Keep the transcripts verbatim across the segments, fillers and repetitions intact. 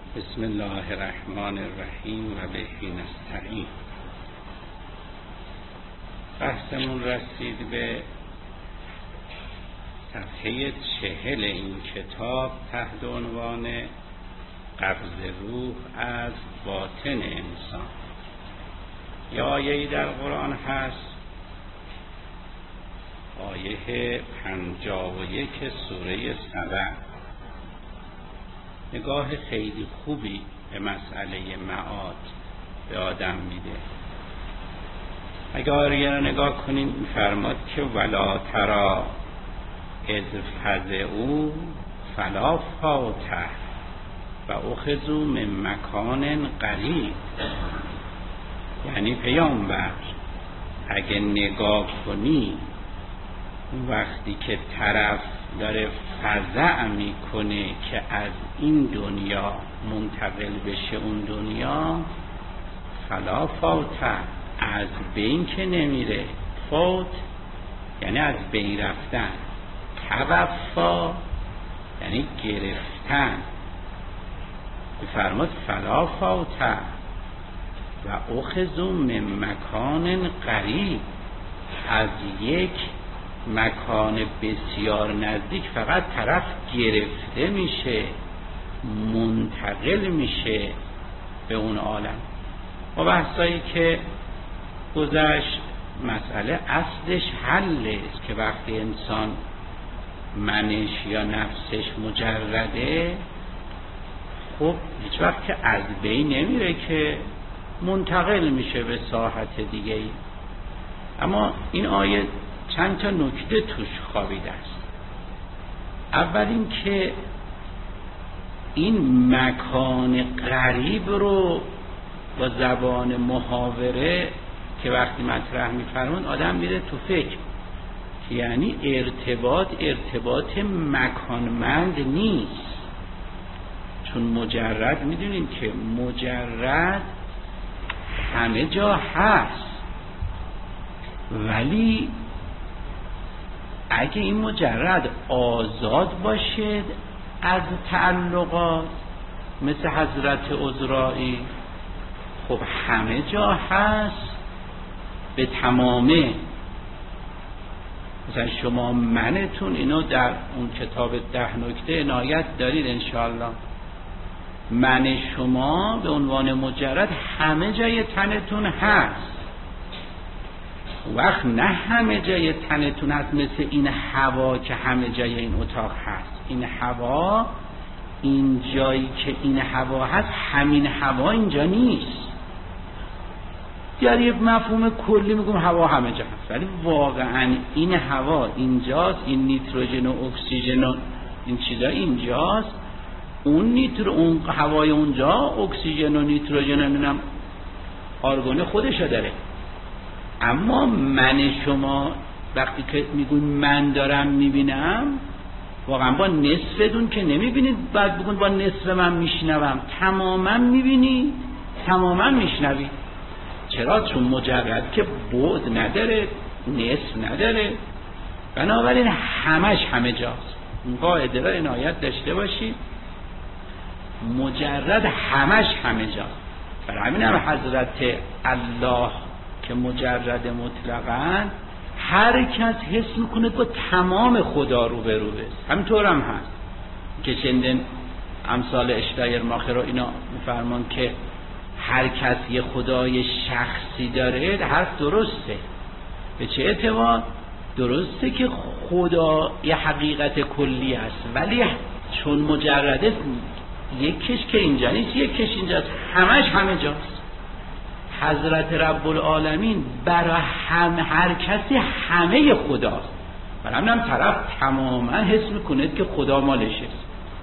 بسم الله الرحمن الرحیم و به نستعین. بحثمون رسید به صفحه چهل این کتاب تحت عنوان قبض روح از باطن انسان. یه آیه‌ای در قرآن هست، آیه پنجاه و یک سوره سبع، نگاه خیلی خوبی به مسئله معاد به آدم میده. اگه آیه رو نگاه کنیم میفرماد که ولا ترى اذ فزعوا فلا فوت و اخذوا من مکان قریب. یعنی پیامبر اگه نگاه کنی وقتی که طرف داره فزع میکنه که از این دنیا منتقل بشه اون دنیا، فلا فوت، از بین که نمیره. فوت یعنی از بین رفتن، توفا یعنی گرفتن. بفرماد فلا فوت و اخذوا من مکان قریب، از یک مکان بسیار نزدیک فقط طرف گرفته میشه، منتقل میشه به اون عالم. و بحثایی که گذشت مسئله اصلش حله است که وقتی انسان منش یا نفسش مجرده، خب هیچ وقت که از بین نمیره که منتقل میشه به ساحت دیگه ای. اما این آیه چند تا نکته توش خوابیده است. اول این که این مکان قریب رو با زبان محاوره که وقتی مطرح می‌فرمون آدم میره تو فکر که یعنی ارتباط ارتباط مکانمند نیست. چون مجرد میدونین که مجرد همه جا هست، ولی اگه این مجرد آزاد باشد از تعلقات مثل حضرت عزرائیل، خب همه جا هست به تمامه. مثلا شما منتون اینو در اون کتاب ده نکته عنایت دارید انشاءالله. من شما به عنوان مجرد همه جای تنتون هست. وقت نه همه جای تنتون هست مثل این هوا که همه جای این اتاق هست. این هوا، این جایی که این هوا هست همین هوا اینجا نیست. یعنی یه مفهوم کلی میگم هوا همه جا هست، ولی واقعا این هوا اینجاست، این نیتروژن و اکسیژن و این چیزا اینجاست، اون نیترو اون هوای اونجا اکسیژن و نیتروژن هم آرگون خودشو داره. اما من شما وقتی که میگون من دارم میبینم، واقعا با نصفتون که نمیبینید بعد بگون با نصف من میشنوم، تماما میبینید، تماما میشنوید. چرا؟ چون مجرد که بعد نداره، نصف نداره، بنابراین همش همه جاست. این قاعده را عنایت داشته باشید، مجرد همش همه جاست. برای همین هم حضرت الله که مجرد مطلقاً هر کس حس میکنه با تمام خدا رو به رو است. همینطور هم هست که چندین امثال اشتایر ماخر رو اینا میفرمان که هر کس یه خدای شخصی داره. حرف درسته. به چه اعتبار؟ درسته که خدا یه حقیقت کلی است، ولی چون مجرده یک کش که اینجا نیست، یک کش اینجاست، همش همه جاست. حضرت رب العالمین برای هم هر کسی همه خداست. برای همین هم طرف تماما حس میکنه که خدا مالش است.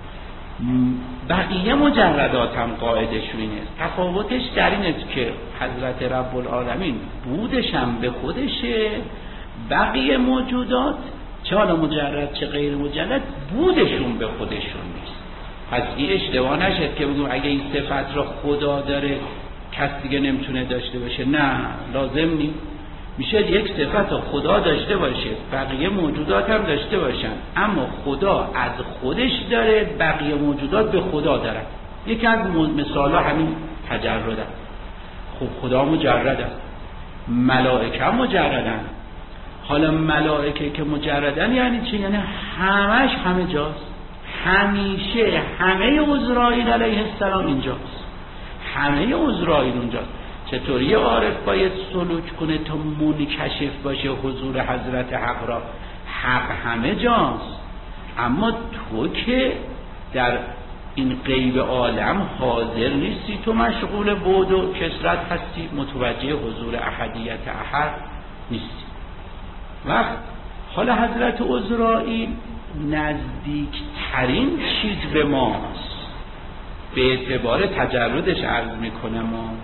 بقیه مجردات هم قاعدشون اینه. تفاوتش در این است که حضرت رب العالمین بودش هم به خودشه، بقیه موجودات چه حالا مجرد چه غیر مجرد بودشون به خودشون نیست. پس این اشتباه نشد که بگم اگه این صفت رو خدا داره کس دیگه نمیتونه داشته باشه. نه، لازم نیست. میشه یک صفت خدا داشته باشه، بقیه موجودات هم داشته باشن، اما خدا از خودش داره، بقیه موجودات به خدا دارن. یکی از مثالا همین تجرد است. خب خدا مجرد است، ملائکه هم مجردن. حالا ملائکه که مجردن یعنی چی؟ یعنی همش همه جاست، همیشه همه عزرائیل علیه السلام اینجاست، همه عزرائیل اونجاست. چطوری عارف باید سلوک کنه تا منکشف باشه حضور حضرت حق را؟ حق همه جاست، اما تو که در این غیب عالم حاضر نیستی، تو مشغول بود و کثرت هستی، متوجه حضور احدیت احد نیستی. وقت حالا حضرت عزرائیل نزدیکترین چیز به ماست، به اعتبار تجردش عرض میکنم،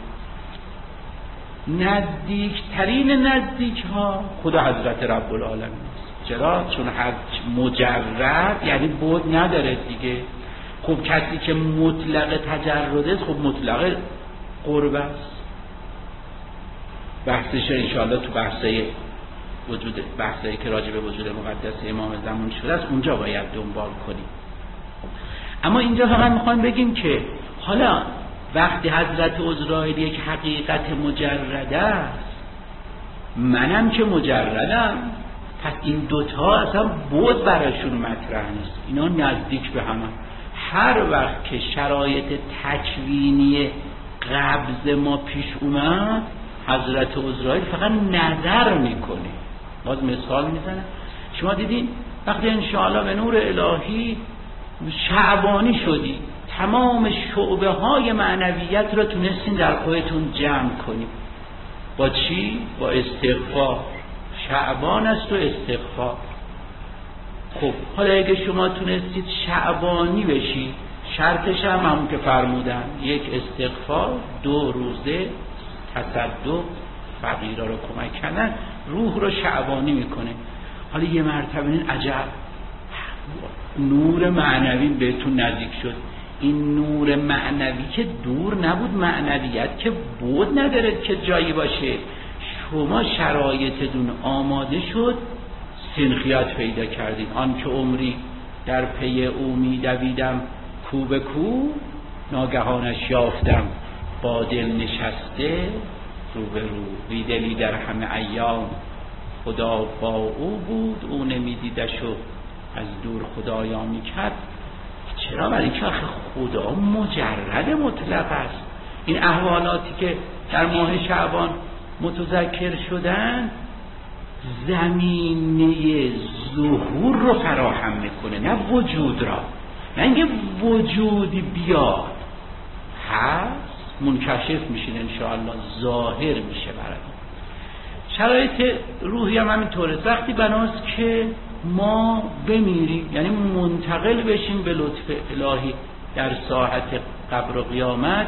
نزدیکترین نزدیک ها خدا حضرت رب العالمین است. چرا؟ چون هر مجرد یعنی بود نداره دیگه. خب کسی که مطلق تجرد است خب مطلق قرب است. بحثش انشاءالله تو بحثه وجود بحثایی که راجع به وجود مقدس امام زمان شده است اونجا باید دنبال کنیم. اما اینجا فقط میخوایم بگیم که حالا وقتی حضرت عزرائیل یک حقیقت مجرد است، منم که مجردم، پس این دوتا اصلا بود براشون مطرح نیست، اینا نزدیک به هم. هر وقت که شرایط تکوینی قبض ما پیش اومد، حضرت عزرائیل فقط نظر میکنه. باز مثال میزنه، شما دیدین وقتی انشاءالله به نور الهی شعبانی شدی، تمام شعبه های معنویت را تونستین در خودتون جمع کنید. با چی؟ با استغفار. شعبان است و استغفار. خب حالا اگه شما تونستید شعبانی بشید، شرطش هم همون که فرمودن، یک استغفار، دو روزه تصدق، فقیرا رو کمک کردن، روح رو شعبانی میکنه. حالا یه مرتبه این عجب نور معنوی بهتون نزدیک شد. این نور معنوی که دور نبود، معنویت که بود نداره که جایی باشه. شما شرایطتون آماده شد، سنخیت پیدا کردین. آن که عمری در پی او می دویدم، کو به کو ناگهانش یافتم، با دل نشسته رو به رو، بی دلی در همه ایام خدا با او بود، او نمیدیدش و از دور خدایا میکرد. چرا؟ برای اینکه آخه خدا مجرد مطلق است. این احوالاتی که در ماه شعبان متذکر شدن زمینه ظهور رو فراهم میکنه، نه وجود را. نه اینکه وجودی بیاد، هست منکشف میشین انشاءالله، ظاهر میشه برای شرایط روحی هم همینطوره. وقتی بناست که ما بمیریم، یعنی منتقل بشیم به لطف الهی در ساحت قبر و قیامت،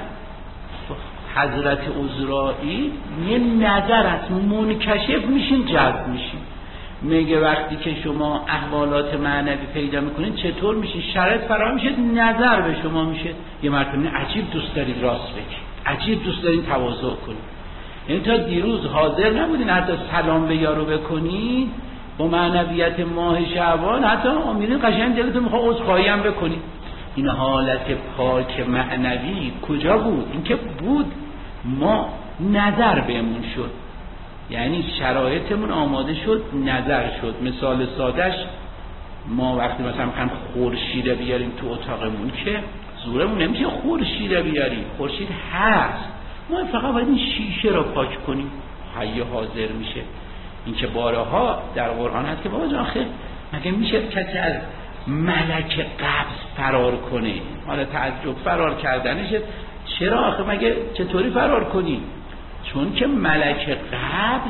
حضرت عزرائیل یه نظر است، منکشف میشین، جذب میشین. میگه وقتی که شما احوالات معنوی پیدا میکنید چطور میشین؟ شرایط فراهم میشه، نظر به شما میشه. یه مرتبه عجیب دوست دارید راست بگید، عجیب دوست دارید تواضع کنید. یعنی تا دیروز حاضر نبودین حتی سلام به یارو بکنید، با معنویت ماه شعبان حتی میرین قشنگ دلتون میخواد عذرخواهی هم بکنید. این حالت پاک معنوی کجا بود؟ این که بود ما نظر بهمون شد، یعنی شرایطمون آماده شد، نظر شد. مثال سادش، ما وقتی مثلا میخوایم خورشید بیاریم تو اتاقمون که زورمون نمیشه خورشید بیاریم، خورشید هست، ما فقط باید این شیشه رو پاک کنیم، حی حاضر میشه. این که بارها در قرآن هست که بابا جان خیلی مگه میشه کسی از ملک قبض فرار کنه؟ حالا تعجب فرار کردنشه. چرا آخه مگه چطوری فرار کنی؟ چون که ملک قبض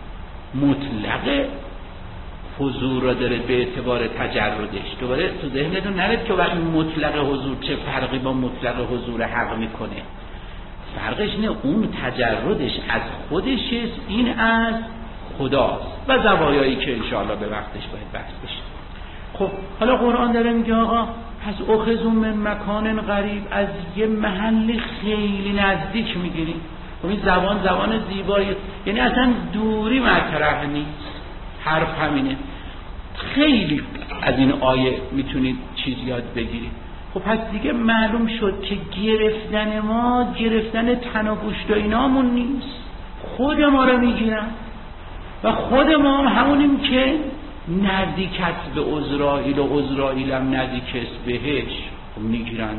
مطلق حضور را داره به اعتبار تجردش. دوباره تو ذهنتون نرید که وقتی مطلق حضور چه فرقی با مطلق حضور حق میکنه. فرقش نه، اون تجردش از خودش است، این از خداست و زوایایی که انشاءالله به وقتش باید بحث بشه. خب حالا قرآن داره میگه آقا پس اخذوا من مکان قریب، از یه محل خیلی نزدیک میگیریم. خب این زبان زبان زیبایی، یعنی اصلا دوری مطرح نیست، حرف همینه. خیلی از این آیه میتونید چیز یاد بگیرید. خب پس دیگه معلوم شد که گرفتن ما گرفتن تن و گوشت و اینامون نیست، خود ما رو میگیرن و خود ما هم همونیم که نزدیک است به عزرائیل و عزرائیل هم نزدیک است بهش میگیرن.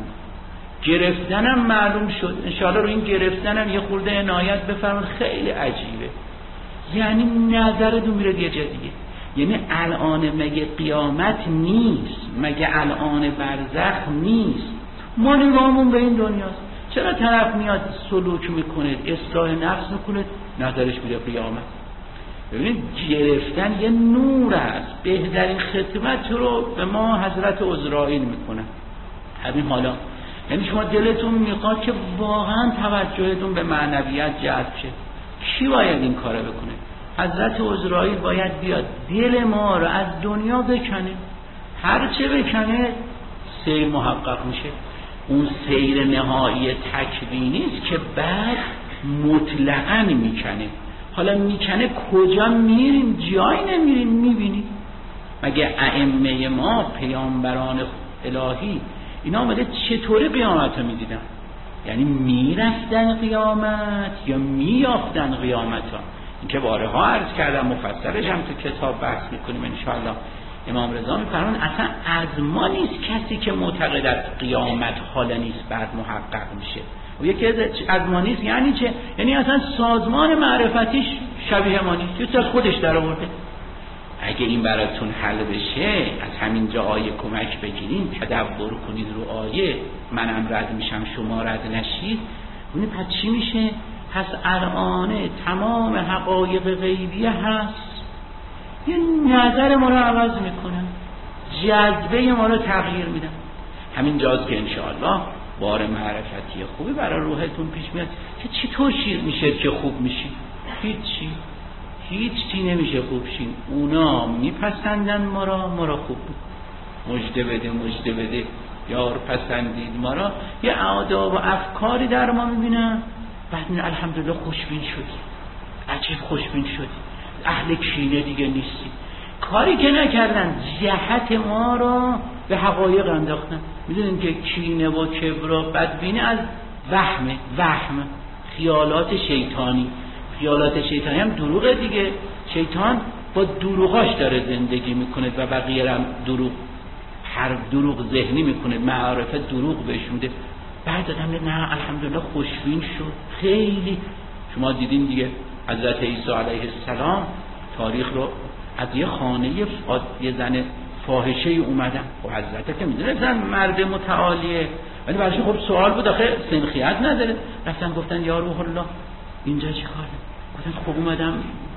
گرفتنم معلوم شد. انشاءالله رو این گرفتنم یه خورده عنایت بفرمایید، خیلی عجیبه. یعنی نظرتون میره یه جا دیگه. یعنی الان مگه قیامت نیست؟ مگه الان برزخ نیست؟ ما نگاهمون به این دنیاست. چرا طرف میاد سلوک میکنه، اصلاح نفس میکنه، نظرش میره قیامت؟ ببینید گرفتن یه نور است. بهترین خدمت رو به ما حضرت عزرائیل میکنن. همین حالا یعنی شما دلتون میخواد که واقعا توجهتون به معنویت جلب شه، کی باید این کارو بکنه؟ حضرت عزرائیل باید بیاد دل ما رو از دنیا بکنه. هر چه بکنه سیر محقق میشه. اون سیر نهایی تکوینی است که بعد مطلقاً میکنه. حالا میکنه کجا میریم؟ جایی نمیریم. میبینی مگه ائمه ما پیامبران الهی اینا آمده چطوری قیامت رو میدیدن؟ یعنی میرفتن قیامت یا میافتن قیامت ها؟ این که بارها عرض کردم، مفصلش هم تو کتاب بحث میکنیم انشاءالله. امام رضا میفرمان اصلا از ما نیست کسی که معتقد است قیامت حالا نیست بعد محقق میشه. و یکی از ما نیست یعنی چه؟ یعنی اصلا سازمان معرفتیش شبیه ما نیست، یه از خودش در آورده. اگه این براتون حل بشه از همین جا آیه کمک بگیرین، تدبر کنید رو آیه، منم رد میشم شما رد نشید. اونی پس چی میشه؟ پس الانه تمام حقایق غیبیه هست، یه نظر ما رو عوض میکنن، جذبه ما رو تغییر میدن. همین جاست که انشاءالله بار معرفتی خوبی برای روحتون پیش میاد که چطور شیر میشه که خوب میشی؟ هیچی هیچ چی نمیشه خوب شین. اونا میپسندن ما را، ما را خوب بود. مجده بده مجده بده یار پسندید ما را. یه آداب و افکاری در ما میبینن، بعد این الحمدلله خوشبین شدی، عجیب خوشبین شدی، اهل کینه دیگه نیستی. کاری که نکردن جهت ما را به حقایق انداختن. میدونین که کینه و کبر و بدبینی از وهمه، وهم خیالات شیطانی. خیالات شیطانی هم دروغه دیگه. شیطان با دروغاش داره زندگی میکنه و بقیه هم دروغ، هر دروغ ذهنی میکنه، معارفه دروغ بهش میده. بعد آدم نه الحمدلله خوشبین شد. خیلی شما دیدین دیگه حضرت عیسی علیه السلام تاریخ رو از یه خانه یه زن فاحشه اومدن و حضرت که میدونه زن مرد متعالیه، ولی برایش خب سوال بود، آخه سنخیت نداره. رفتن گفتن یا روح الله اینجا چی کاره؟ گفتن خب اومدم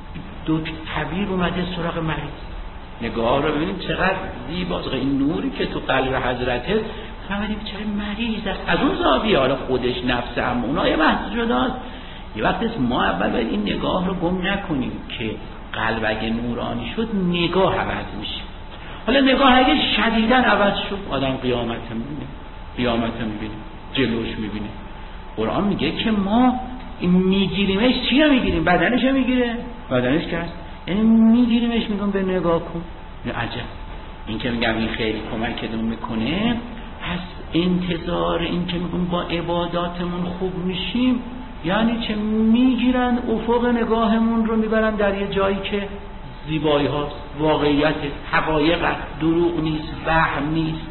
دو طبیب اومده سراغ مریض. نگاه رو ببینیم چقدر زیباست، این نوری که تو قلب حضرته. فهمیدیم چرا مریض است از اون زاویه. حالا خودش نفس هم اونا یه بحث جداست. یه وقت ما اول باید این نگاه رو گم نکنیم که قلب اگه نورانی شد نگاه عوض میشه. حالا نگاه اگه شدیداً عوض شد آدم قیامت میبینه، قیامت میبینه، جلوش میبینه. قرآن میگه که ما میگیریمش. چی رو میگیریم؟ بدنش رو میگیره، بدنش که هست، یعنی میگیریمش میگم به نگاه کن. عجب. این که میگم این خیلی کمکتون میکنه. پس انتظار این که میگم با عباداتمون خوب میشیم یعنی چه؟ میگیرن افق نگاهمون رو میبرن در یه جایی که زیبایی هاست، واقعیت، حقایق، دروغ نیست، وهم نیست،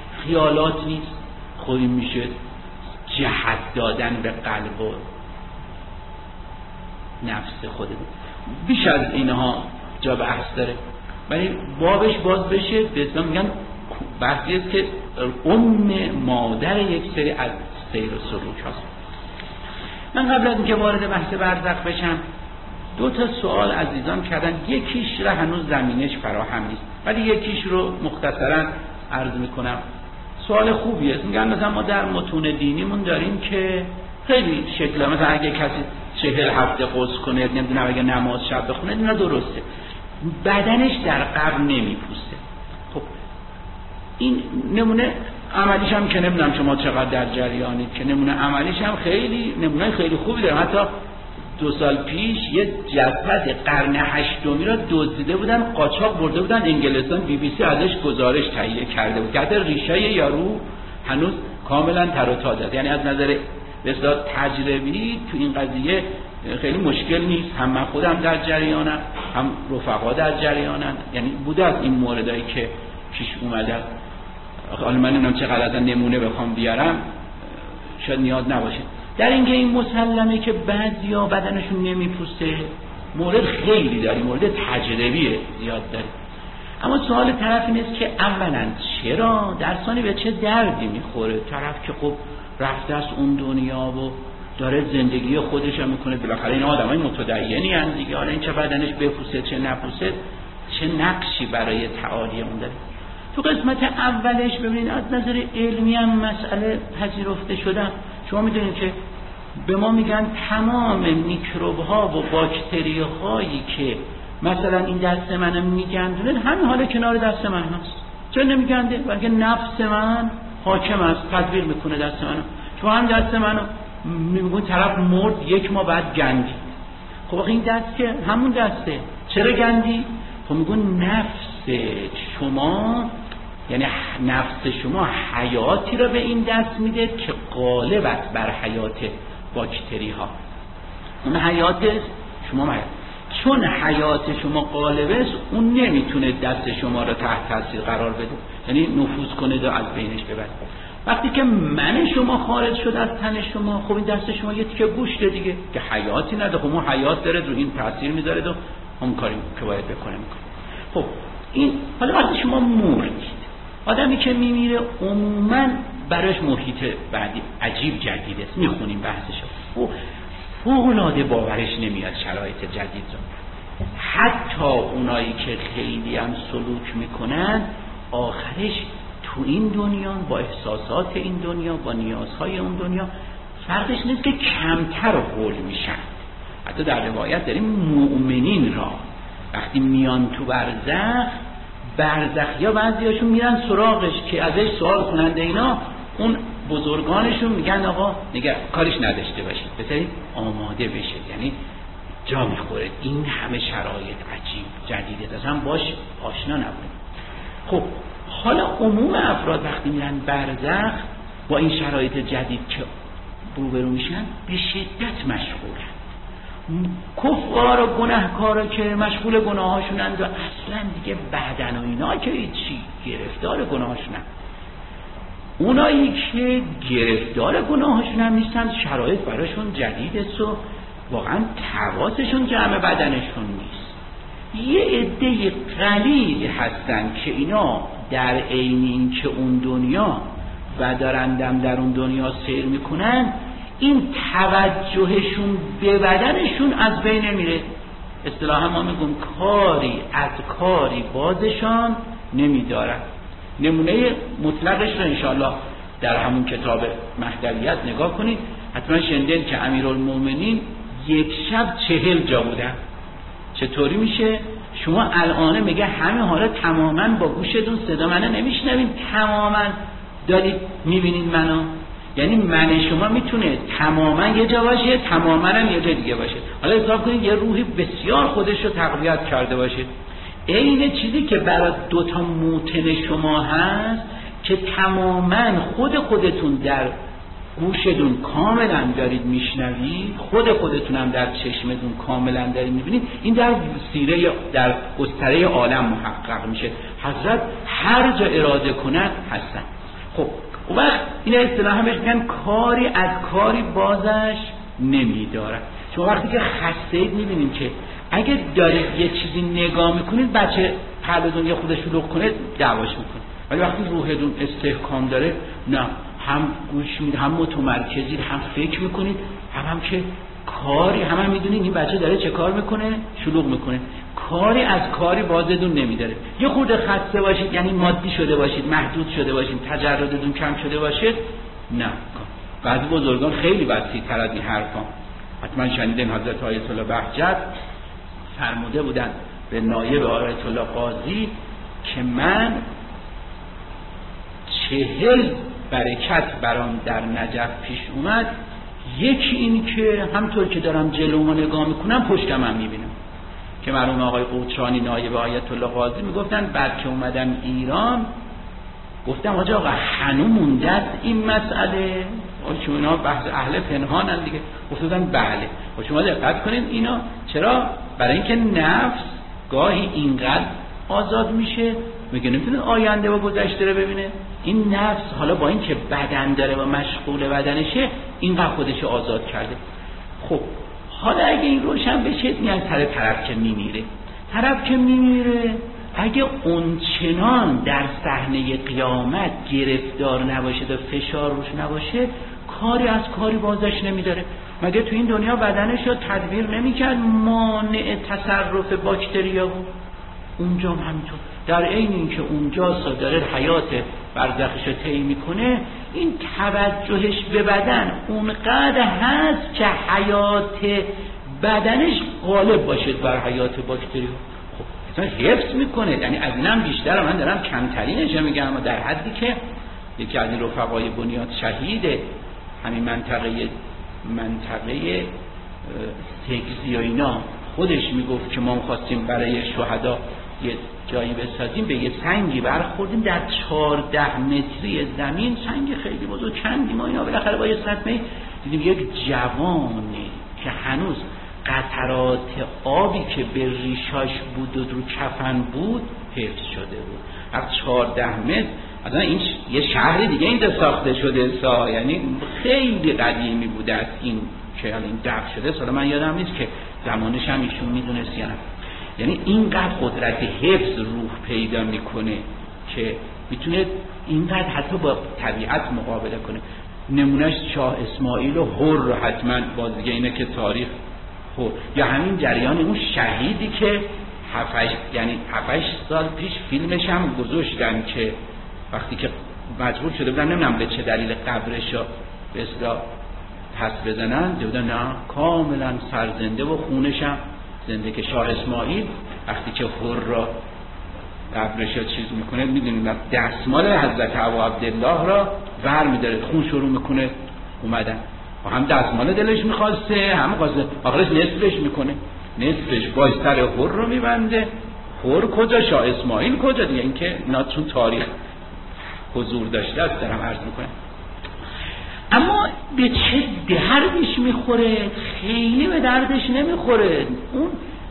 خیالات نیست. خودی میشه جهت دادن به قلب و نفس خودمون. بیش از اینها جا بحث داره، ولی بابش باز بشه به اسم میگن بحثی است که ام مادر یک سری از سیر و سلوک هاست. من قبل از اینکه وارد بحث برزخ بشم دو تا سوال عزیزان کردن، یکیش را هنوز زمینش فراهم نیست ولی یکیش رو مختصرا عرض میکنم. سوال خوبیه. میگن مثلا ما در متون دینیمون داریم که خیلی شکل، مثلا اگه کسی چهل هفته قص کنه، نمیدونم اگه نماز شب بخونه، اینا درسته، بدنش در قبر نمیپوسته. خب این نمونه عملیش هم که نمیدونم شما چقدر در جریانید، که نمونه عملیش هم خیلی نمونه خیلی خوبی داره. حتی دو سال پیش یه جسد قرن هشتمی را دزدیده بودن، قاچاق برده بودن انگلستان، بی بی سی ازش گزارش تهیه کرده بود که ریشه یارو هنوز کاملا تر و تازه است. یعنی از نظر بسیار تجربی تو این قضیه خیلی مشکل نیست. هم من خودم در جریانم، هم رفقا در جریانن. یعنی بوده از این موردایی که پیش اومده. حالا من نمیدونم چقدر از نمونه بخوام بیارم، شاید نیاز نباشه. در اینکه این مسلمه که بعضیا بدنشون نمیپوسته، مورد خیلی داریم، مورد تجربیه زیاد داریم. اما سوال طرف این است که اولا چرا، در ثانی به چه دردی میخوره طرف که خب رفته از اون دنیا و داره زندگی خودش هم میکنه. بالاخره این آدمای متدینی ان دیگه، حالا این چه بدنش بپوسه چه نپوسه چه نقشی برای تعالی اون داره. تو قسمت اولش ببینید از نظر علمی هم مسئله پذیرفته شده. شما میدونید که به ما میگن تمام میکروب ها و باکتری هایی که مثلا این دست من میگندونه همین حالا کنار دست من هست. چرا نمیگنده؟ بلکه نفس من حاکم است، تدبیر میکنه دست منو. شما هم دست منو میگون طرف مرد یک ماه بعد گندی. خب این دست که همون دسته، چرا گندی؟ خب میگون نفس شما، یعنی نفس شما حیاتی را به این دست میده که غالب است بر حیات باکتری ها. اون حیات شما حیات. چون حیات شما غالب است، اون نمیتونه دست شما را تحت تاثیر قرار بده، یعنی نفوذ کنه و از بینش ببره. وقتی که من شما خارج شد از تن شما، خب این دست شما یه تیکه گوشته دیگه که حیاتی نداره. خب اون حیات داره، رو این تاثیر میذاره و اون کاری که باید بکنه میکنه. خب این حالا وقتی شما مردید، آدمی که میمیره عموما براش محیط بعدی عجیب جدید است. میخونیم بحثشو، او فوق‌العاده باورش نمیاد شرایط جدید رو. حتی اونایی که خیلی هم سلوک میکنن، آخرش تو این دنیا با احساسات این دنیا با نیازهای اون دنیا فرقش نیست که کمتر هول میشن. حتی در روایت داریم مؤمنین را وقتی میان تو برزخ، برزخ یا بعضیاشون میرن سراغش که ازش سوال کننده، اینا اون بزرگانشون میگن آقا نگه کارش نداشته باشید، بذارید آماده بشه، یعنی جا میخوره. این همه شرایط عجیب جدیده، اصلا باش آشنا نبود. خب حالا عموم افراد وقتی میرن برزخ با این شرایط جدید که روبرو میشن به شدت مشغولن. کفار و گناهکارا که مشغول گناهاشونند و اصلا دیگه بدن و اینا که چی گرفتار گناهاشونن، اونایی که گرفتار گناهاشون نیستن، شرایط براشون جدید است و واقعا حواسشون جمع بدنشون نیست. یه عده قلیل هستن که اینا در عین این که اون دنیا و دارندم در اون دنیا سیر میکنن، این توجهشون به بدنشون از بین نمیره. اصطلاحا ما میگیم کاری از کاری بازشان نمیدارن. نمونه مطلقش رو انشاءالله در همون کتاب مهدویت نگاه کنید. حتما شنیدین که امیرالمومنین یک شب چهل جا بودن. چطوری میشه؟ شما الان میگه همه حالا تماما با گوشتون صدا منو نمیشنوین، تماما دارید میبینید منو. یعنی من شما میتونه تماما یه جا باشه، تماما هم یه جا دیگه باشه. حالا حساب کنید یه روحی بسیار خودش رو تقویت کرده باشه. این چیزی که برای دوتا موتن شما هست که تماما خود خودتون در گوشتون کاملا دارید میشنوید، خود خودتون هم در چشمتون کاملا دارید میبینید، این در سیره در گستره عالم محقق میشه. حضرت هر جا اراده کنند هستن. خب اون وقت این اصطلاحا بهش میگن کاری از کاری بازش نمیداره. شما وقتی که خسته اید میبینید که اگه دارید یه چیزی نگاه میکنید، بچه قلبتون یه خودش شلوغ کنه دعواش میکنه، ولی وقتی روحتون استحکام داره، نه هم گوش میدید، هم متمرکزید، هم فکر میکنید، هم هم که کاری هم, هم میدونید این بچه داره چه کار میکنه، شلوغ میکنه. کاری از کاری بازتون نمیداره. یه خورده خسته باشید، یعنی مادی شده باشید، محدود شده باشید، تجردتون کم شده باشید، نه. بعضی بزرگان خیلی وسیع‌تر از این حرفا. حتما شنیدین حضرت آیت الله بهجت فرموده بودن به نایب آیت الله قاضی که من چهل برکت برام در نجف پیش اومد. یکی این که همطور که دارم جلومو نگاه میکنم پشتم هم میبینم. که مرحوم آقای قوچانی نایب آیت الله قاضی میگفتن بعد که اومدم ایران گفتم آجا آقا هنو مونده است این مسئله؟ چون اینا بحث اهل پنهانن دیگه. گفتم بله. و شما دقت کنید اینا چرا؟ برای اینکه نفس گاهی اینقدر آزاد میشه میگه نمیتونه آینده و گذشته رو ببینه. این نفس حالا با اینکه بدن داره و مشغول بدنشه اینقدر خودش آزاد کرده. خب حالا اگه این روشن بشه میان سر طرف که میمیره. طرف که میمیره اگه اونچنان در صحنه قیامت گرفتار نباشه و فشار روش نباشه کاری از کاری بازش نمیداره. مگه تو این دنیا بدنش رو تدبیر نمیکرد مانع تصرف باکتریا بود؟ اونجا هم همینطور. در عین اینکه اونجا داره حیات برزخش رو طی میکنه این توجهش به بدن اونقدر هست که حیات بدنش غالب باشه بر حیات باکتریا. خب اصلا حفظ میکنه. یعنی از اینم بیشتر من دارم کمترینش میگم، اما در حدی که یکی از این رفقای بنیاد شهید همین منطقه منطقه سگزی و اینا خودش میگفت که ما خواستیم برای شهدا یه جایی بسازیم، به یه سنگی برخوردیم در چهارده متری زمین، سنگ خیلی بزرگ، کندیم و اینا، بالاخره با یه صدمه دیدیم یک جوانی که هنوز قطرات آبی که به ریشاش بود و رو کفن بود حفظ شده بود. از چهارده متر اصلا این یه شهر دیگه اینجا ساخته شده سا، یعنی خیلی قدیمی بوده است این که الان دفن شده. سالا من یادم نیست که زمانش هم ایشون میدونست یا نه. یعنی اینقدر قدرت حفظ روح پیدا میکنه که میتونه اینقدر حتی با طبیعت مقابله کنه. نمونهش شاه اسماعیل و هر حتما بازیگه اینه که تاریخ هر، یا همین جریان اون شهیدی که هفتش یعنی هفتش سال پیش فیلمش هم گذاشتن که وقتی که مجبور شده بودن نمیدونم به چه دلیل قبرش رو به اصطلاح پس بزنن، دیدن نه کاملا سرزنده و خونش هم زنده، که شاه اسماعیل وقتی که هر را قبرش رو چیز میکنه میدونیم دستمال حضرت ابو عبدالله را ور میداره، خون شروع میکنه اومدن و هم دستمال دلش میخواسته هم قاصد آخرش نصفش میکنه، نصفش باز سر هر رو میبنده. هر کجا شاه اسماعیل کجا دیگه؟ این که اینا چون تاریخ حضور داشته است دارم عرض میکنم. اما به چه دردش میخوره؟ خیلی به دردش نمیخوره. اون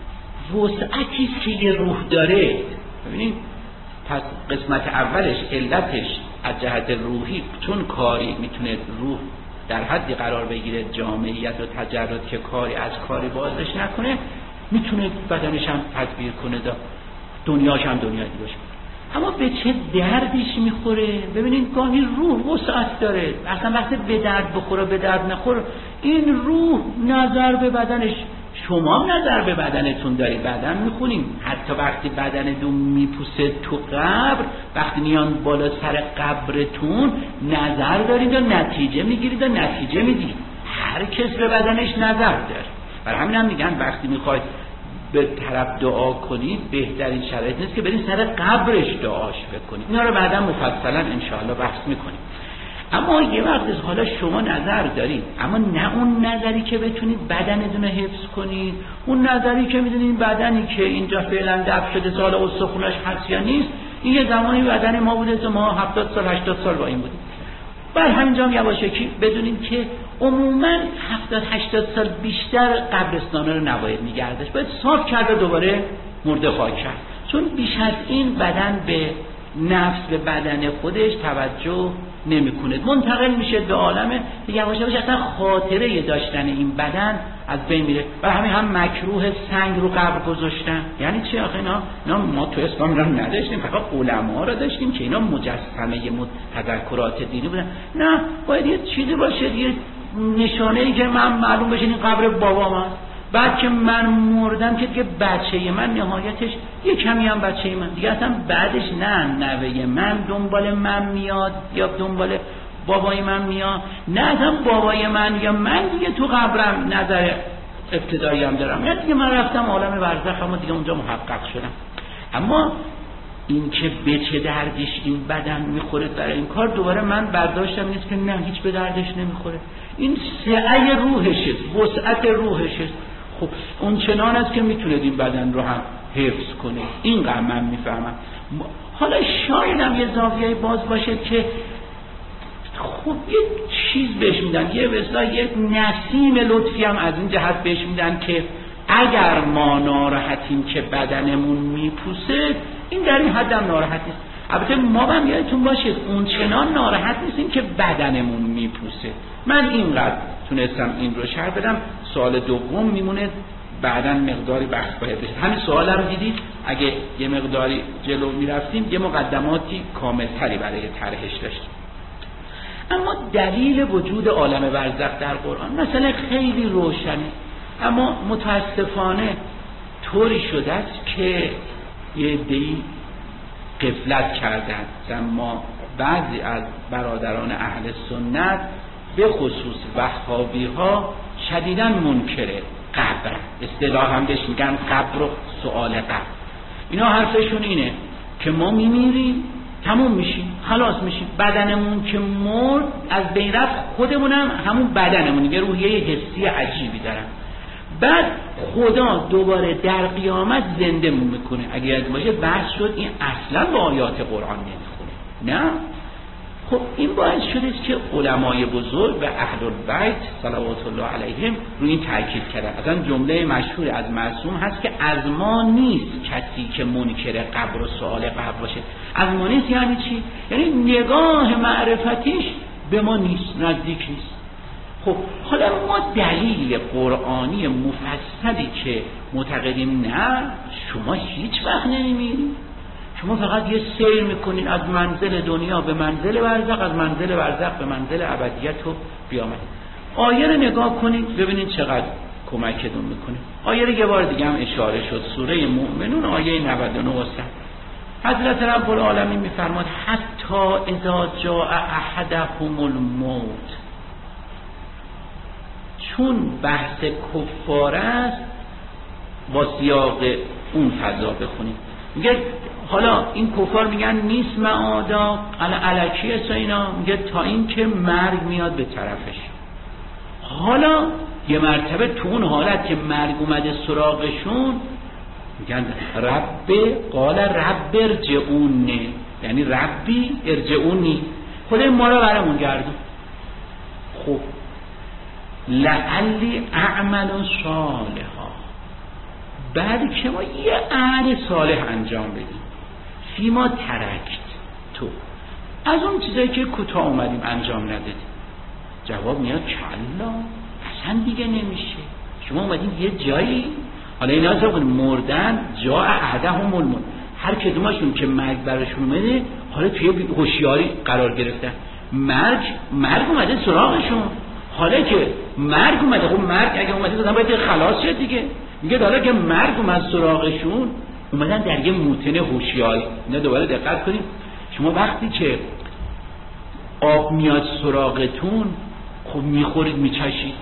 وسعتی که یه روح داره. ببینید پس قسمت اولش علتش از جهت روحی چون کاری میتونه روح در حدی قرار بگیره جامعیت و تجرد که کاری از کاری بازش نکنه، میتونه بدنش هم تدبیر کنه دا دنیاش هم دنیایی باشه. اما به چه دردش میخوره؟ ببینید گاهی روح وسعت داره، اصلا وقتی به درد بخوره به درد نخوره، این روح نظر به بدنش، شما نظر به بدنتون دارید، بدن میخونیم حتی وقتی بدنتون میپوسه تو قبر، وقتی میان بالا سر قبرتون نظر دارید و نتیجه میگیرید و نتیجه میدید. هر کس به بدنش نظر داره. برای همین هم میگن وقتی میخواید به طرف دعا کنید بهترین شرایط نیست که برید سر قبرش دعاش بکنید. اینا رو بعدا مفصلا انشاءالله بحث میکنیم. اما یه وقت حالا شما نظر دارید، اما نه اون نظری که بتونید بدنتون رو حفظ کنید، اون نظری که میدونید بدنی که اینجا فعلا دفع شده سال استخونش هست یا نیست، این یه زمانی بدن ما بوده که ما هفتاد سال هشتاد سال با این بودیم. بر همینجا هم یواشکی بدونید که عموما هفتاد هشتاد سال بیشتر قبرستانا رو نباید میگردش، باید صاف کرد و دوباره مرده خاک کرد، چون بیش از این بدن به نفس به بدن خودش توجه نمیکنه، منتقل میشه به عالم یواش یواش اصلا خاطره داشتن این بدن از بین میره. و همین هم مکروه سنگ رو قبر گذاشتن. یعنی چی آخه اینا؟ اینا ما تو اسلام اینا نداشتیم، فقط علما رو داشتیم که اینا مجسمه تذکرات دینی بودن. نه، باید یه چیزی باشه، یه نشانه ای که من معلوم بشه این قبر بابام هست. بعد که من مردم که دیگه بچه من نهایتش یه کمی هم بچه من دیگه اصلا بعدش نه نوه من دنبال من میاد یا دنبال بابای من میاد، نه اصلا بابای من یا من دیگه تو قبرم نظر ابتدایی هم دارم، یا دیگه من رفتم عالم برزخ اما دیگه اونجا محقق شدم. اما این که به چه دردش این بدن میخوره برای این کار، دوباره من برداشتم نیست که نه هیچ به دردش نمیخوره، این سعی روحشه، وسعت روحشه. خب اون چنان است که میتونه این بدن رو هم حفظ کنه. اینقدر من میفهمم. حالا شاید هم یه زاویه باز باشه که خب یه چیز بهش میدن، یه بسا یه نسیم لطفی هم از این جهت بهش میدن که اگر ما ناراحتیم که بدنمون میپوسه، این در این حد هم ناراحت نیست. البته ما هم یادتون باشه اون چنان ناراحت نیستیم که بدنمون میپوسه. من اینقدر تونستم این رو شرح بدم. سوال دوم میمونه بعداً مقداری بحث باید بشه. همین سوال رو دیدید، اگه یه مقداری جلو میرفتیم یه مقدماتی کاملتری برای طرحش داشتیم. اما دلیل وجود عالم برزخ در قرآن مثلا خیلی روشنه، اما متاسفانه طوری شده است که یه عده‌ای غفلت کردند. اما بعضی از برادران اهل سنت به خصوص وهابی ها شدیداً منکره قبر، اصطلاح هم بهش میگن قبر و سؤال قبر. اینا حرفشون اینه که ما میمیریم تموم میشیم، خلاص میشیم، بدنمون که مرد از بین رفت، خودمونم همون بدنمون، یه روحیه حسی عجیبی دارن. بعد خدا دوباره در قیامت زنده مون میکنه. اگه یاد باشه بحث شد این اصلا با آیات قرآن نمیخونه. نه، خب این باعث شده که علمای بزرگ و اهل البیت صلوات الله علیهم روی این تاکید کردن. اصلا جمله مشهور از معصوم هست که از ما نیست کسی که منکر قبر و سؤال قبر باشه. از ما نیست یعنی چی؟ یعنی نگاه معرفتیش به ما نیست، نزدیک نیست. خب حالا ما دلیل قرآنی مفصلی که معتقدیم نه شما هیچ وقت نمیمیرید، شما فقط یه سیر میکنین از منزل دنیا به منزل برزخ، از منزل برزخ به منزل ابدیت و قیامت. آیه رو نگاه کنید ببینید چقدر کمکتون میکنه. آیه رو یه بار دیگه هم اشاره شد، سوره مومنون آیه نود و نه و صد. حضرت رب العالمین میفرماد حتی اذا جاء احدهم الموت. چون بحث کفار است با سیاق اون فضا بخونید. میگه حالا این کفار میگن نیست معادا الکی است اینا، میگه تا این که مرگ میاد به طرفش. حالا یه مرتبه تو اون حالت که مرگ اومده سراغشون میگن رب قال رب ارجعونی، یعنی ربی ارجعونی، خود ما رو برامون گردون. خب لعلی اعمل صالحا، بعد که ما یه عمل صالح انجام بدیم فیما ترکت تو، از اون چیزایی که کوتاه اومدیم انجام ندادیم. جواب میاد کلا، اصلا دیگه نمیشه. شما اومدین یه جایی، حالا اینا حساب کنید مردن جا احدهم الموت، هر کدومشون که مرگ براشون اومده حالا توی هوشیاری قرار گرفتن، مرگ مرگ اومده سراغشون. حالا که مرگ اومده، خب مرگ اگه اومده دادن باید خلاص شد دیگه. میگه حالا که مرگ اومد سراغشون اومدن در یه موطن هوشیاری. اینا دوباره دقت کنید، شما وقتی که آب میاد سراغتون خب میخورید میچشید،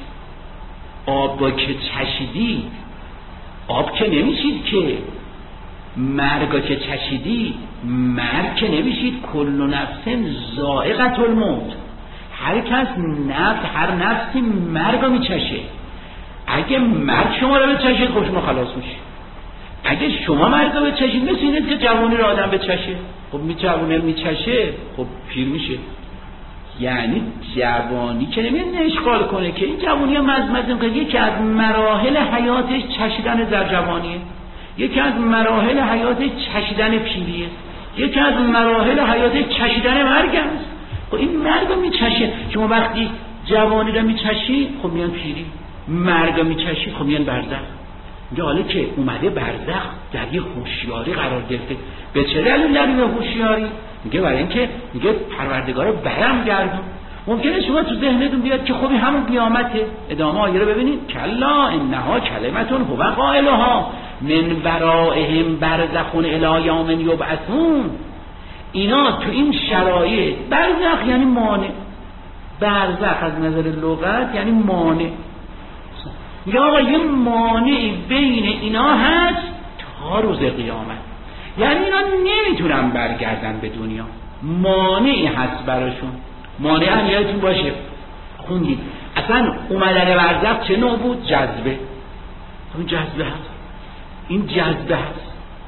آب با که چشیدی آب که نمیشید، که مرگا که چشیدی مرگ که نمیشید. کل نفس ذائقة الموت، هر کس نفس هر نفسی مرگا میچشه. اگه مرگ شما رو بچشید خب شما خلاص میشید. اگه شما مرگ رو بچشید مثل اینه که جوانی رو آدم بچشه، خب می جوانه میچشه خب پیر میشه. یعنی جوانی که نمیاد اشغال کنه که این جوانی هم مزمزه میکنه. یکی از مراحل حیاتش چشیدن در جوانیه، یکی از مراحل حیاتش چشیدن پیریه، یکی از مراحل حیاتش چشیدن مرگ است. خب این مرگ رو میچشه. شما وقتی جوانی رو میچشی خب میان پیری، مرگ رو میچشی خب میان برزخ. میگه حالا که اومده برزخ در یه هوشیاری قرار گرفته. به چه دلیل در یه هوشیاری؟ میگه برای اینکه میگه پروردگار رو برم گردون. ممکنه شما تو ذهنتون بیاد که خب همون قیامته. ادامه آیه رو ببینید، کلا انها کلمتون هو قائلها من ورائهم برزخ الی یوم یبعثون. اینا تو این شرایط، برزخ یعنی مانع، برزخ از نظر لغت یعنی مانع. میگه آقا یه مانعی بین اینا هست تا روز قیامت، یعنی اینا نمیتونن برگردن به دنیا، مانعی هست براشون. مانع هم یادتون باشه خوندید اصلا اومدن برزخ چه نوع بود؟ جذبه. این جذبه هست، این جذبه هست.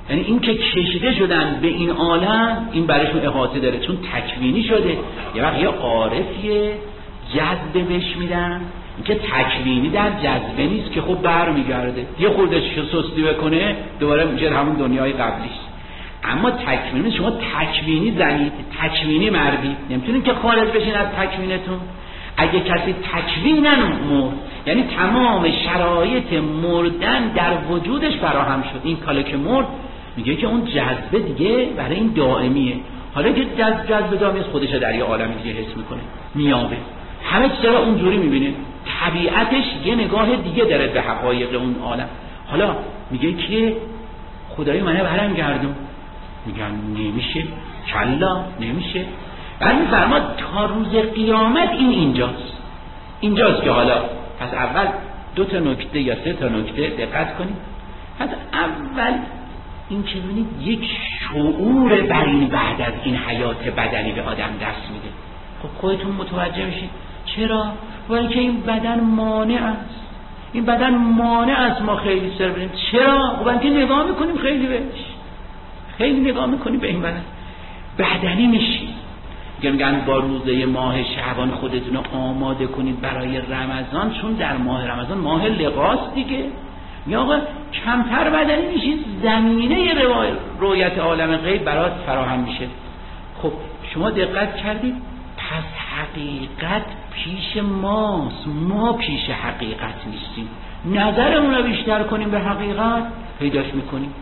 یعنی این که کشیده شدن به این عالم، این برایشون احاطه داره، چون تکوینی شده. یه وقت یه عارفیه جذبه بهش میدن، این که تکوینی در جذبه نیست که خب برمیگرده یه خورده سستی بکنه دوباره میشه همون دنیای قبلیش. اما تکوینی، شما تکوینی زنید، تکوینی مردید، نمیتونید که خارج بشین از تکوینتون. اگه کسی تکوینن مرد، یعنی تمام شرایط مردن در وجودش فراهم شد، این کاله که مرد میگه که اون جذبه دیگه برای این دائمیه. حالا که جذب جذبه دائمی خودش در یه عالم دیگه حس میکنه، میابه، همه چیزا اونجوری میبینه، طبیعتش یه نگاه دیگه داره به حقایق اون عالم. حالا میگه که خدای منه برم گردون، میگن نمیشه، کلا نمیشه. بعد میفرما تا روز قیامت این اینجاست. اینجاست که حالا پس اول دو تا نکته یا سه تا نکته دقت کنید. پس اول این که ببینید یک شعور بر این بعد از این حیات بدنی به آدم دست میده. خب خودتون متوجه میشید چرا؟ ولی که این بدن مانع است، این بدن مانع است ما خیلی سر بریم. چرا؟ خب اینکه نگاه میکنیم خیلی بهش، خیلی نگاه میکنیم به این بدن بدنی میشید. میگن با روزه ماه شعبان خودتون رو آماده کنید برای رمضان، چون در ماه رمضان ماه لقاس دیگه. یا آقا کمتر بدنی میشید، زمینه رویت عالم غیب برات فراهم میشه. خب شما دقت کردید؟ پس حقیقت پیش ماست، ما پیش حقیقت نیستیم. نظرمون رو بیشتر کنیم به حقیقت، پیداش میکنیم.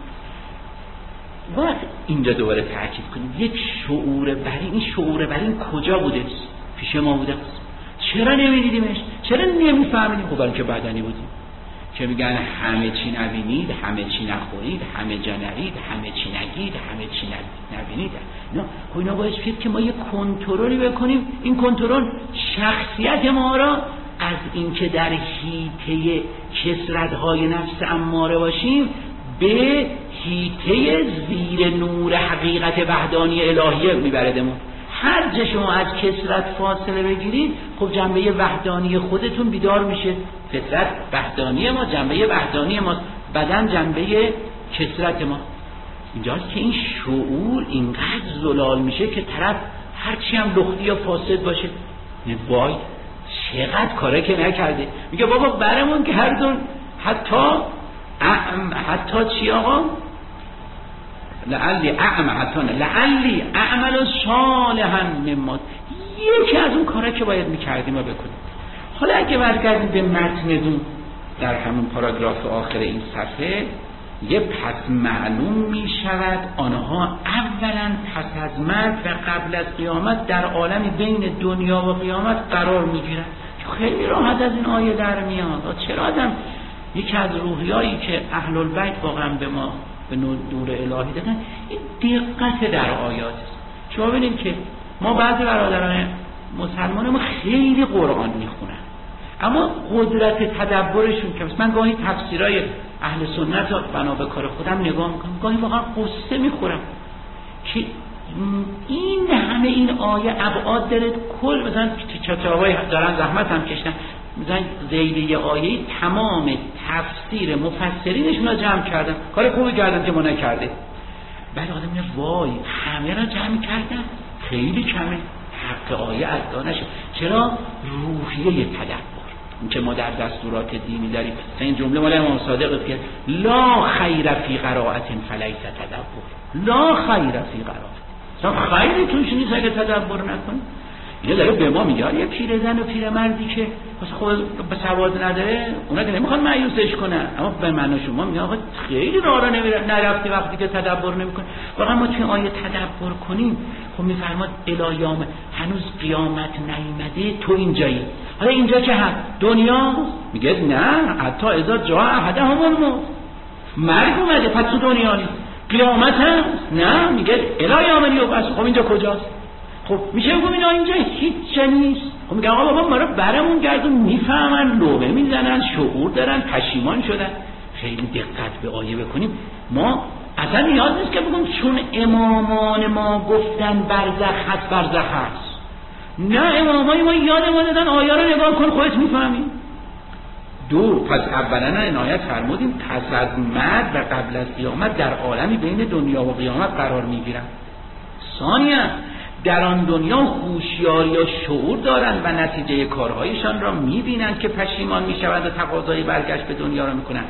باید اینجا دوباره تأکید کنیم یک شعور برین. این شعور برین کجا بوده؟ پیش ما بوده. چرا نمیدیدیمش؟ چرا نمیفهمیدیم؟ خب برای که بدنی بودیم که میگن همه چی نبینید، همه چی نخورید، همه جا نرید، همه چی نگید، همه چی نبینید. نه، خب اینا باید فکر که ما یک کنترلی بکنیم. این کنترل شخصیت ما را از اینکه در حیطه کثرت‌های نفس اماره باشیم به حیطه زیر نور حقیقت وحدانی الهیه میبردمون. هر جا شما از کثرت فاصله بگیرید، خب جنبه وحدانی خودتون بیدار میشه. فطرت وحدانی ما، جنبه وحدانی ما، بدن جنبه کثرت ما. اینجاست که این شعور اینقدر زلال میشه که طرف هرچی هم لختی یا فاسد باشه، نه وای چقدر کاره که نکرده، میگه بابا برمون کردون. حتی اعم حتی چی آقا؟ لعلی اعم حتی نه لعلی اعمل صالحا مما، یکی از اون کارا که باید میکردیم و بکنیم. حالا اگه برگردیم به متن در همون پاراگراف آخر این صفحه، یه پس معلوم می شود آنها اولا پس از مرگ و قبل از قیامت در عالمی بین دنیا و قیامت قرار می گیرند. خیلی راحت از این آیه در میاد. چرا آدم یکی از روحیایی که اهل البیت واقعا به ما به نور الهی دادن این دقت در آیات است. شما ببینید که ما بعضی برادران مسلمان ما خیلی قرآن میخونن، اما قدرت تدبرشون که من گاهی تفسیرای اهل سنت رو بنا به کار خودم نگاه میکنم، گاهی واقعا قصه میخورم که این همه این آیه ابعاد داره. کل مثلا کتابای دارن زحمت هم کشتن، مثلا زیده آیه تمام تفسیر مفسرینشون رو جمع کردن، کار خوبی کردن که ما نکرده. بعد آدم میگه وای همه رو جمع کردن، خیلی کمه، حق آیه ادا نشد. چرا؟ روحیه تدبر. این که ما در دستورات دینی داریم، این جمله مال امام صادق که لا خیر فی قرائت فلیس تدبر، لا خیر فی قرائت، اصلا خیری توش نیست اگه تدبر نکنی. اینه داره به ما میگه یه پیرزن و پیرمردی که واسه خود به سواد نداره، اونا که نمیخوان مایوسش کنن، اما به من و شما میگه آقا خیلی راه را نمیره نرفتی وقتی که تدبر نمیکنی. واقعا ما توی آیه تدبر کنیم، خب میفرماد الایام هنوز قیامت نیامده، تو اینجایی. حالا اینجا چه هست؟ دنیا؟ میگه نه، حتی اذا جاء احدهم الموت، مرگ اومده پس تو دنیا نیست. قیامت هست؟ نه، میگه الایام یوبس. خب اینجا کجاست؟ خب میشه بگم اینا اینجا هیچ جا نیست. خب میگن آقا بابا ما رو برمون گردون، میفهمن، لوبه میزنن، شعور دارن، پشیمان شدن. خیلی دقت به آیه بکنیم. ما اصلا نیاز نیست که بگم چون امامان ما گفتن برزخ هست برزخ هست. نه، امامای ما یاد ما دادن آیه رو نگاه کن خودت میفهمی. دو، پس اولا عنایت فرمودیم پس از مرگ و قبل از قیامت در عالمی بین دنیا و قیامت قرار میگیرن. ثانیا در آن دنیا هوشیاری یا شعور دارند و نتیجه کارهایشان را میبینند که پشیمان میشوند و تقاضای برگشت به دنیا را میکنند.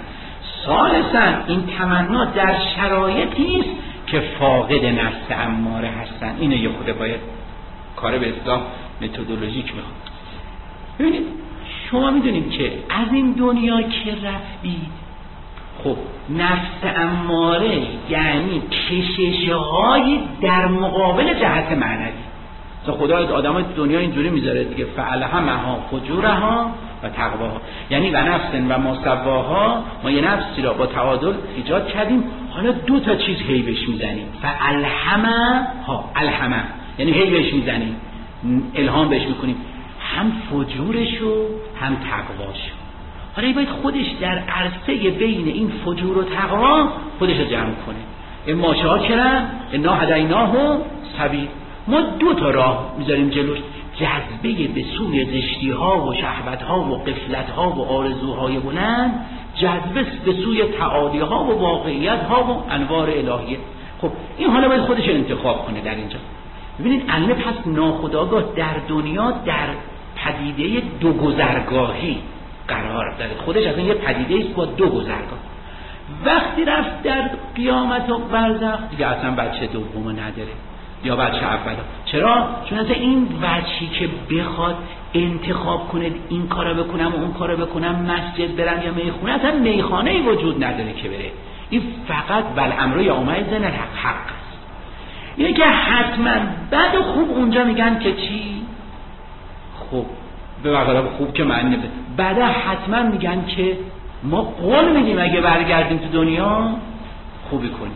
ثالثا این تمنا در شرایطی است که فاقد نفس اماره هستند. اینو یه خود باید کار به اصطلاح متدولوژیک میخواد. ببینید شما میدونید که از این دنیا که رفتید، خب نفس اماره یعنی کشش‌های در مقابل جهت معنوی. خدا آدم های دنیا اینجوری میذاره دیگه، فعلهمها فجورها و تقواها، یعنی و نفس و مصواها، ما یه نفسی را با تعادل ایجاد کردیم، حالا دو تا چیز هی بهش میزنیم، فعلهمها، الهمه یعنی هی بهش میزنیم، الهام بهش میکنیم، هم فجورشو هم تقواشو. حالا این باید خودش در عرصه بین این فجور و تقوا خودش رو جمع کنه. اما شاکرا انا هدیناه سبیل، ما دو تا راه میذاریم جلوش، جذبه به سوی زشتی ها و شهوت ها و غفلت ها و آرزوهای بلند، جذبه به سوی تعالی ها و واقعیت ها و انوار الهیه. خب این حالا باید خودش انتخاب کنه در اینجا. ببینید علمه پس ناخودآگاه در دنیا در پدیده دو گذرگاهی قرار داره، خودش اصلا یه پدیده است با دو گذرگاه. وقتی رفت در قیامت و برزخ دیگه اصلا بچه دومو نداره یا بچه اولا. چرا؟ چون اصلا این بچی که بخواد انتخاب کنه این کارو بکنم و اون کارو بکنم، مسجد برم یا میخونه، اصلا میخانه‌ای وجود نداره که بره. این فقط بالامر یا اومد زن حق حق است. اینه که حتما بد و خوب اونجا میگن که چی؟ خوب به واقعا خوب که معنی نمیده، بعدا حتما میگن که ما قول میدیم اگه برگردیم تو دنیا خوبی کنیم.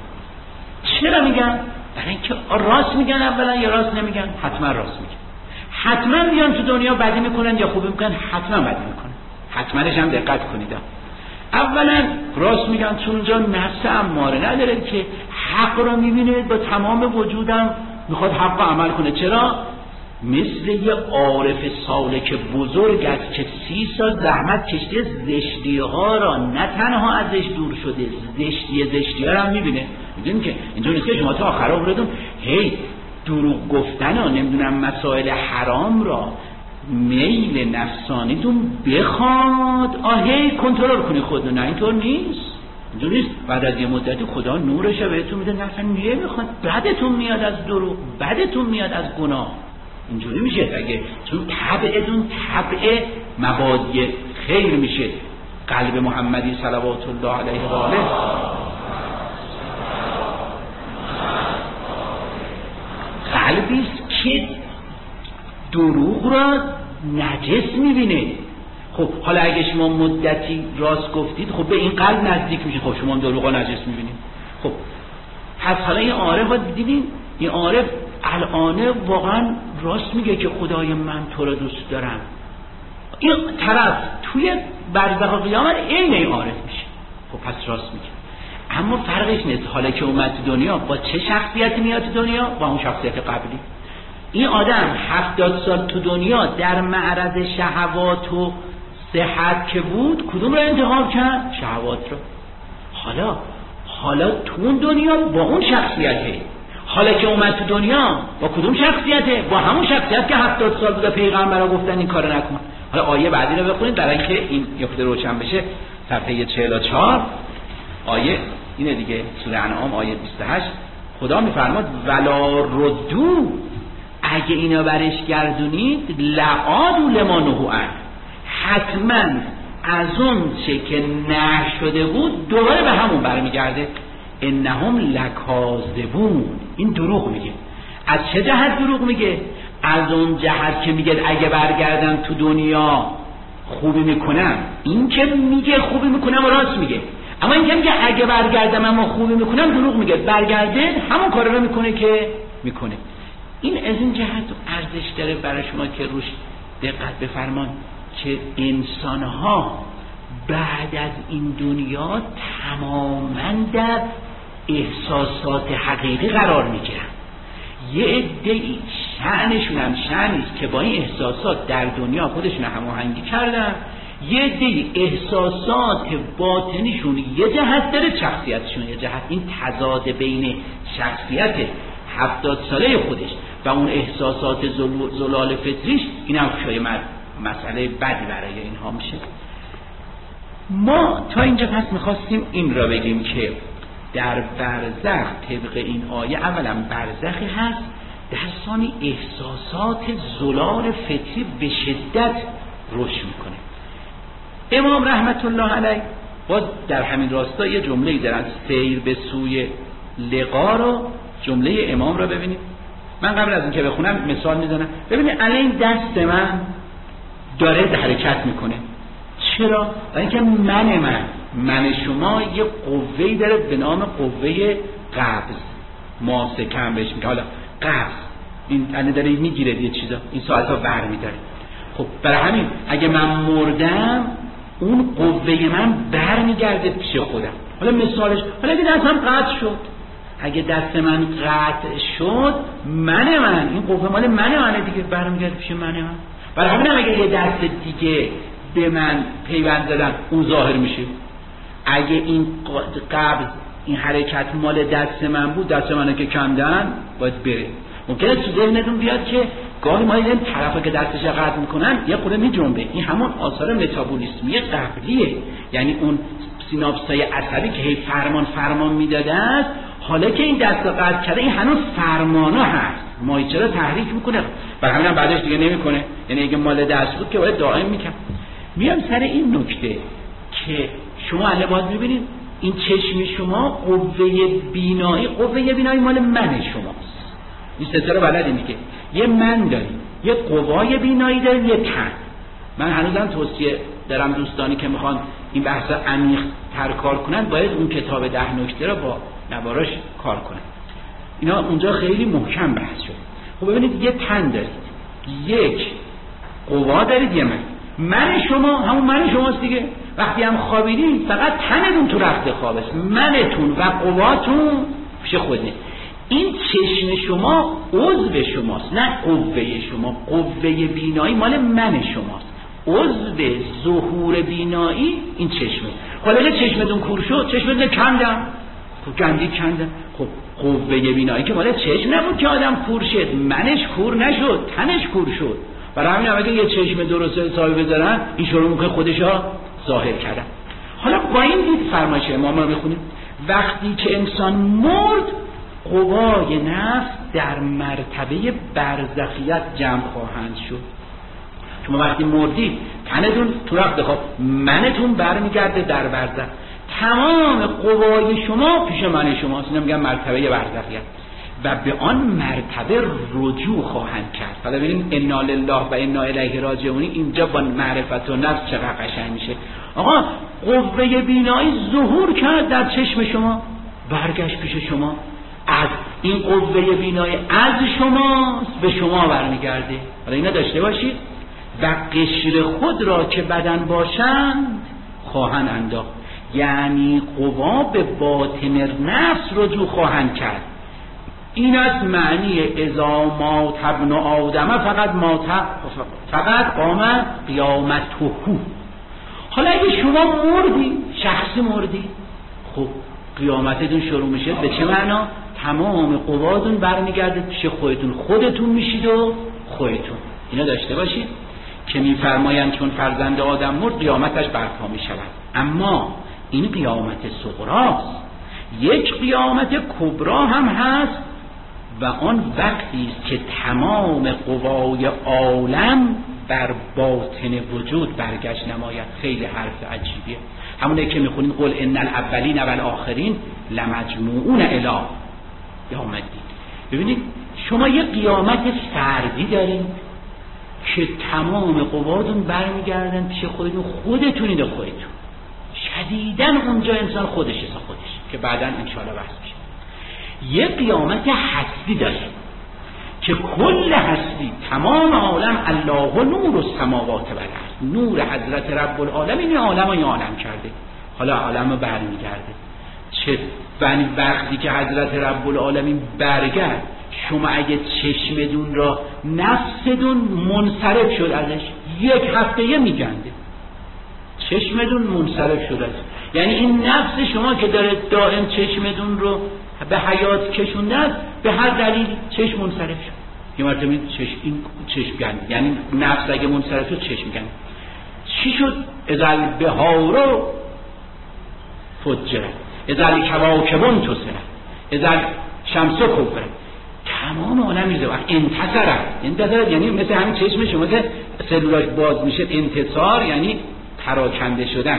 چرا میگن؟ برای اینکه راست میگن اولا یا راست نمیگن؟ حتما راست میگن. حتما میان تو دنیا بدی میکنن یا خوبی میکنن؟ حتما بدی میکنن. حتماش هم دقت کنید. اولا راست میگن چون اونجا نفس اماره نداره که حق رو میبینه با تمام وجودم میخواد حق رو عمل کنه. چرا؟ مثل یه عارف سالک بزرگ است که سی سال زحمت کشته زشتی ها را، نه تنها ازش دور شده، زشتی زشتی ها را هم میبینه. میدونیم که اینجور نیست که شما تا آخر آوردون هی دروغ گفتن ها نمیدونم مسائل حرام را میل نفسانیتون بخواد آهی کنترل کنی خودتون. نه اینطور نیست، اینجور نیست. بعد از یه مدتی خدا نورش بهتون میده، نه اصلا نمیخواد، بدتون میاد از دروغ، بدتون میاد از گناه. اینجوری میشه اگه چون طبعتون طبع مبادی خیر میشه. قلب محمدی صلوات الله علیه و آله قلبی است که دروغ را نجس میبینه. خب حالا اگه شما مدتی راست گفتید، خب به این قلب نزدیک میشه، خب شما دروغ را نجس میبینید. خب پس حالا این عارف ها دیدین، این عارف الان واقعا راست میگه که خدای من تو را دوست دارم. این طرف توی برزخ و قیامت این این عارف میشه. خب پس راست میگه. اما فرقش نیست حالا که اومد تو دنیا با چه شخصیتی میاد تو دنیا، با اون شخصیت قبلی. این آدم هفتاد سال تو دنیا در معرض شهوات و صحت که بود، کدوم رو انتخاب کرد؟ شهوات رو. حالا حالا تو اون دنیا با اون شخصیته، حالا که اومد تو دنیا با کدوم شخصیته؟ با همون شخصیت که هفتاد سال بود پیغمبرا گفتن این کارو نکن. حالا آیه بعدی رو بخونید برای اینکه این یفته روشن بشه. صفحه چهل و چهار آیه اینه دیگه، سوره انعام آیه بیست و هشت. خدا میفرماد ولا ردو، اگه اینا برش گردونید لعادوا لما نهوا عنه، حتما از اون چه که نه شده بود دوباره به همون برمیگرده. انهم لکاذبون، این دروغ میگه. از چه جهت دروغ میگه؟ از اون جهت که میگه اگه برگردم تو دنیا خوبی میکنم. این که میگه خوبی میکنم راست میگه، اما این که میگه اگه برگردم اما خوبی میکنم دروغ میگه. برگرده همون کار رو میکنه که میکنه. این از این جهت ارزش داره برای شما که روش دقت بفرمان که انسانها بعد از این دنیا تماماً در احساسات حقیقی قرار میگیرن. یه عده‌ای شأنشون هم شأنیست که با این احساسات در دنیا خودشون هماهنگی کردن، یه عده احساسات باطنیشون یه جهت داره، شخصیتشون یه جهت. این تضاد بین شخصیت هفتاد ساله خودش و اون احساسات زلال فطریش، این هم شاید مسئله بدی برای اینها میشه. ما تا اینجا پس میخواستیم این را بگیم که در برزخ طبق این آیه اولا برزخی هست، در ثانی احساسات زلال فطری به شدت رشد میکنه. امام رحمت الله علیه باز در همین راستا یه جمله‌ای دارن، سیر به سوی لقا رو، جمله امام رو ببینید. من قبل از اینکه بخونم مثال میزنم. ببینید الان دست من داره حرکت میکنه. چرا؟ برای اینکه من من من شما یه قوه‌ای داره به نام قوه قبض، ماسکم بهش میگه. حالا قبض این الان داره میگیره یه چیزا، این ساعتا برمی‌داره. خب برای همین اگه من مردم اون قوه من برمیگرده پیش خودم. حالا مثالش، حالا اگه دستم قطع شد، اگه دست من قطع شد، من من این قوه مال من منه دیگه، برمیگرده پیش من من. برای همین اگه یه دست دیگه به من پیوند دادن اون ظاهر میشه. اگه این قبض این حرکت مال دست من بود، دست منو که کندن باید بره. ممکنه تو ذهنتون بیاد که گاهی ما این طرفا که دستش قطع میکنن یه خورده میجنبه، این همون آثار متابولیسمی قبلیه، یعنی اون سیناپسای عصبی که هی فرمان فرمان میداده است، حالا که این دست قطع کرده این هنوز فرمانا هست، مایچه رو تحریک میکنه، برای همین بعدش دیگه نمیکنه. یعنی اگه مال دست بود که باید دائم میکنه. میام سر این نکته که شما الان باید میبینید این چشم شما قوه بینایی، قوه بینایی مال من شماست. این سه تا رو بلدین دیگه. یه من داریم، یه قوای بینایی داریم، یه تن. من هنوزم توصیه دارم دوستانی که میخوان این بحث عمیق تر کار کنن باید اون کتاب ده نکته رو با نواراش کار کنن. اینا اونجا خیلی محکم بحث شده. خب ببینید یه تن دارید، یک قوا دارید، یه من. من شما همون من شماست دیگه. وقتی هم خوابیدین فقط تنتون تو رخت خواب است، منتون و قواتون پیش خوده. این چشم شما عضو شماست، نه قوه شما. قوه بینایی مال من شماست، عضو ظهور بینایی این چشمه. حالا اگه چشمتون کور شد، چشمتون کندم، خب گندی کندم، خب قوه بینایی که مال چشم نبود که آدم کور شد، منش کور نشد، تنش کور شد. برای همین اگه یه چشم درست حسابی بذارن این شروع که خودشا ظاهر کردن. حالا با این دید فرمایش امام رو بخونیم. وقتی که انسان مرد، قوای نفس در مرتبه برزخیت جمع خواهند شد. شما وقتی مردید تنتون تو رفت خواب، منتون برمیگرده در برزخ، تمام قوای شما پیش من شماست. اینا میگن مرتبه برزخیت و به آن مرتبه رجوع خواهند کرد. حالا ببینید انا لله و انا الیه راجعون، اینجا با معرفت و نفس چقدر قشنگ میشه. آقا قوه بینایی ظهور کرد در چشم شما، برگشت پیش شما، از این قوه بینایی از شماست به شما برمیگرده. حالا اینا داشته باشید. و قشر خود را که بدن باشند خواهند انداخت، یعنی قوا به باطن نفس رجوع خواهند کرد. این است معنی اذا مات ابن آدم فقط مات فقط قام قیامته. حالا اگه شما مردی، شخصی مردی، خب قیامتتون شروع میشه. به چه معنا؟ تمام قواتون برمیگرده پیش خودتون، خودتون میشید و خودتون. اینا داشته باشید که میفرمایند چون فرزند آدم مرد قیامتش برپا میشود. اما این قیامت صغراست، یک قیامت کبرا هم هست و آن وقتی است که تمام قوای عالم بر باطن وجود برگشت نماید. خیلی حرف عجیبیه. همونه که میخونین قل ان الاولین و الاخرین لمجموعون الی یوم الدین. ببینید شما یه قیامت فردی دارید که تمام قواتون برمیگردن پیش خودتون، خودتونید و خودتون. شدیداً اونجا انسان خودش است خودش که بعداً انشاءالله بحث میشه. یه قیامت هستی داریم که کل هستی تمام عالم الله نور السماوات و الارض، نور حضرت رب العالم این عالم رو عالم کرده، حالا عالم رو برمیگرده. چه بنی وقتی که حضرت رب العالمین برگرد، شما اگه چشمدون را نفسدون منصرف شد ازش، یک هفته یه میگنده، چشمتون منصرف شده است. یعنی این نفس شما که داره دائم چشمتون رو به حیات کشونده است، به هر دلیل چشم منصرف شد. یه مرتبه چشم این چشم گند، یعنی نفس اگه منصرف شد چشم گند. چی شد؟ ازل بهارو فجرت، ازل کواکبون تسرت، ازل شمسو کبرت. تمام عالم میزه وقت انتصرت. انتصرت یعنی مثل همین چشم شما که سلولاش باز میشه، انتصار یعنی پراکنده شدن.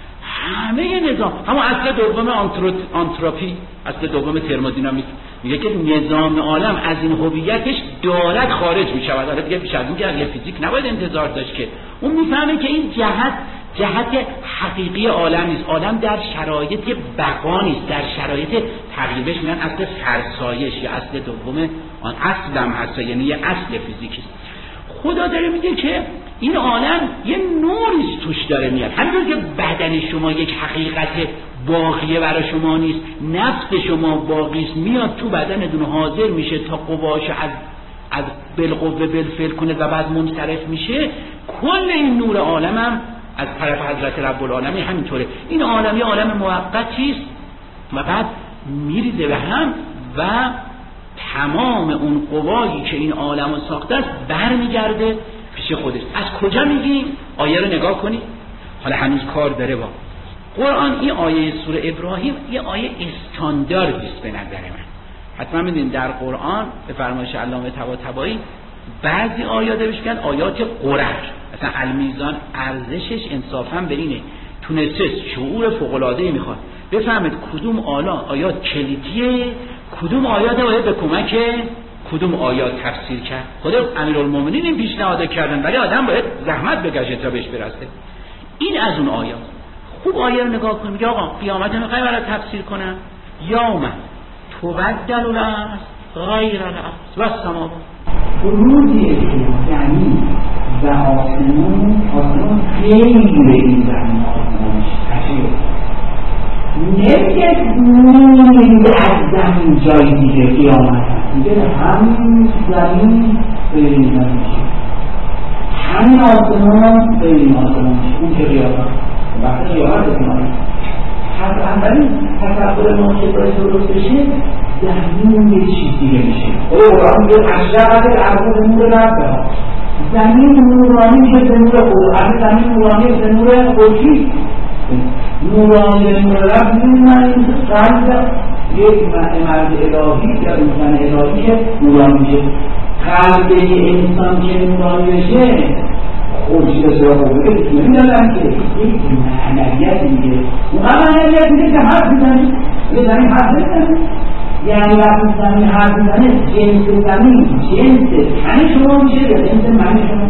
همه نظام، همون اصل دوم آنتروپی، اصل دوم ترمودینامیک میگه که نظام عالم از این هویتش دارد خارج میشود. حالا دیگه بیشتر میگه یه فیزیک نباید انتظار داشت که اون میفهمه که این جهت جهت حقیقی عالم نیست. عالم در شرایط بقا نیست، در شرایط تقریبش میگن اصل فرسایش یا اصل دوم آن اصل هم هست، یعنی یه اصل فیزیکی است. خدا داره میگه که این عالم یه نوری توش داره میاد. همینطور که بدن شما یک حقیقت باقیه برای شما نیست، نفس شما باقی است، میاد تو بدنتون حاضر میشه تا قواش از از بالقوه بالفعل کنه و بعد منصرف میشه. کل این نور عالم هم از طرف حضرت رب العالمین همینطوره. این عالم یه عالم موقتی است و بعد میریزه به هم و تمام اون قوایی که این عالم رو ساخته است برمیگرده پیش خودش. از کجا میگیم؟ آیه رو نگاه کنید. حالا هنوز کار داره با قرآن. این آیه سوره ابراهیم یه آیه استانداردی است به نظر من. حتما میدونید در قرآن به فرمایش علامه طباطبایی بعضی آیات بهش میگن آیات قرر. مثلا المیزان ارزشش انصافا به اینه تونسته شعور فوق العاده میخواد بفهمید کدوم آلا آیات کلیدیه، کدوم آیات باید به کمک کدوم آیات تفسیر کرد. خدا امیرالمومنین این پیشنهاد کردن، ولی آدم باید زحمت بکشه تا بهش برسه. این از اون آیات. خوب آیه رو نگاه کنید. یا آقا قیامت میخوای برای تفسیر کنم؟ یا من تبدل الارض غیر الارض و السماوات. روزی یعنی و آسمون آسمون خیلی به این زمین آسمونش عجیبه. نمیگه نمیگه از زمین جای دیگه قیامت هست، میگه همین زمین به این زمین شد، همین آسمان به این آسمان شد. اون که قیامت وقتی قیامت بکنه پس اولین تصور ما که باید درست بشه زمین یه چیز دیگه میشه. او قرآن میگه اشرقت الارض بنور ربها، زمین نورانی میشه به نور خود. زمین نورانی به نور خورشید، نورانی به نور رب میمونن قلب یک مرد الهی یا انسان الهی که نورانی میشه. قلب یه انسان که نورانی بشه خورشید سراغ بوده نمیدادن که یک معنویت میگه. اون معنویت میگه که حرف میزنی یه زمین حرف میزنی، یعنی وقتی زمین حرف میزنه جنس زمین جنس تن شما میشه یا جنس معنی شما؟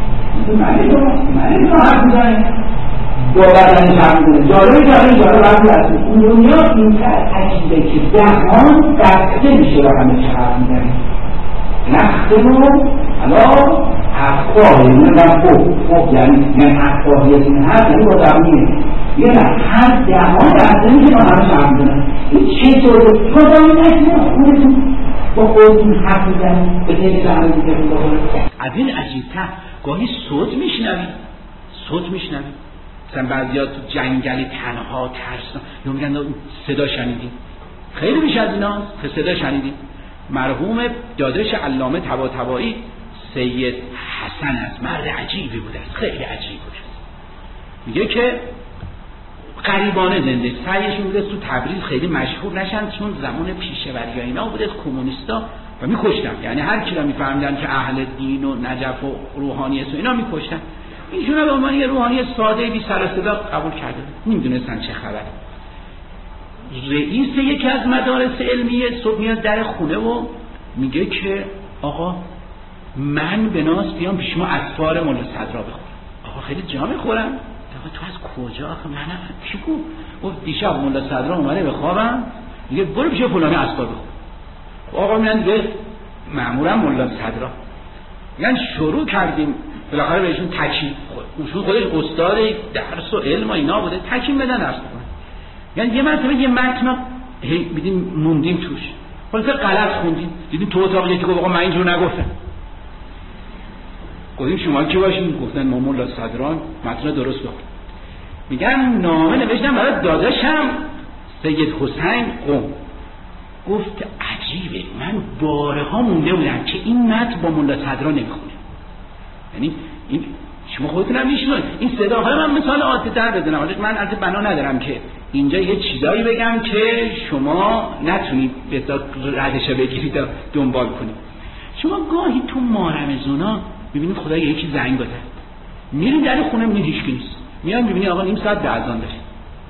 معنی شما معنی شما حرف میزنه با بدنش حرف میزنه. جالبه جالبه جالبه وقتی هستی اون دنیا اینقدر عجیبه که دهان بسته میشه و همه چه حرف میزنه. نخته رو حالا افقاهی نمیدن خوب خوب یعنی من افقاهی از این هست یعنی با زمینه یه نه هر دهان بسته میشه با همه شرم میزنه. این چطوره؟ تو زمین نکنه خودتون با خودتون حرف میزنه به تیلی زمین دیگه رو بخوره. از این عجیبتر گاهی صوت میشنوی صوت میشنوی مثلا بعضی ها تو جنگلی تنها ترسن یا میگن صدا شنیدیم. خیلی بیش از اینا که صدا شنیدیم. مرحوم داداش علامه طباطبایی سید حسن است، مرد عجیبی بوده است، خیلی عجیب بوده است. میگه که غریبانه زنده سعیش بوده تو تبریز خیلی مشهور نشن چون زمان پیشه‌وری اینا بوده از کمونیستا و میکشتن. یعنی هر کی را میفهمیدن که اهل دین و نجف و روحانی است و اینا میکشتن. ایشون به عنوان یه روحانی ساده بی سر و صدا قبول کرده، نمیدونستن چه خبره. رئیس یکی از مدارس علمیه صبح میاد در خونه و میگه که آقا من به ناز بیام پیش ما اسفار مولا صدرا بخورم. آقا خیلی جا میخورم. آقا تو از کجا؟ آخه منم چی گفت؟ گفت دیشب مولا صدرا اومده بخوابم میگه برو پیش فلانی اسفار بخور. آقا میگن دیگه مامورم مولا صدرا. میگن شروع کردیم بالاخره بهشون تکیم خود خودش استاد درس و علم و اینا بوده تکیم بدن درس بکنن. یعنی یه مرتبه یه متن میدیم موندیم توش خلاصه غلط خوندیم دیدیم تو اتاق یکی گفت آقا من اینجور نگفتم. گفتیم شما کی باشین؟ گفتن ما مولا صدران متن درست بخون. میگن نامه نوشتم برای داداشم سید حسین قم. گفت عجیبه، من بارها مونده بودم که این متن با ملا صدرا نمیخونه. یعنی این شما خودتون هم میشنوید این صداهای من مثال عادی تر بزنم، ولی من از بنا ندارم که اینجا یه چیزایی بگم که شما نتونید به ردش بگیرید و دنبال کنید. شما گاهی تو مارمزونا میبینید خدا یکی زنگ بزنه، میری در خونه میبینی هیچ کی نیست، میام میبینی آقا نیم ساعت به اذان داره.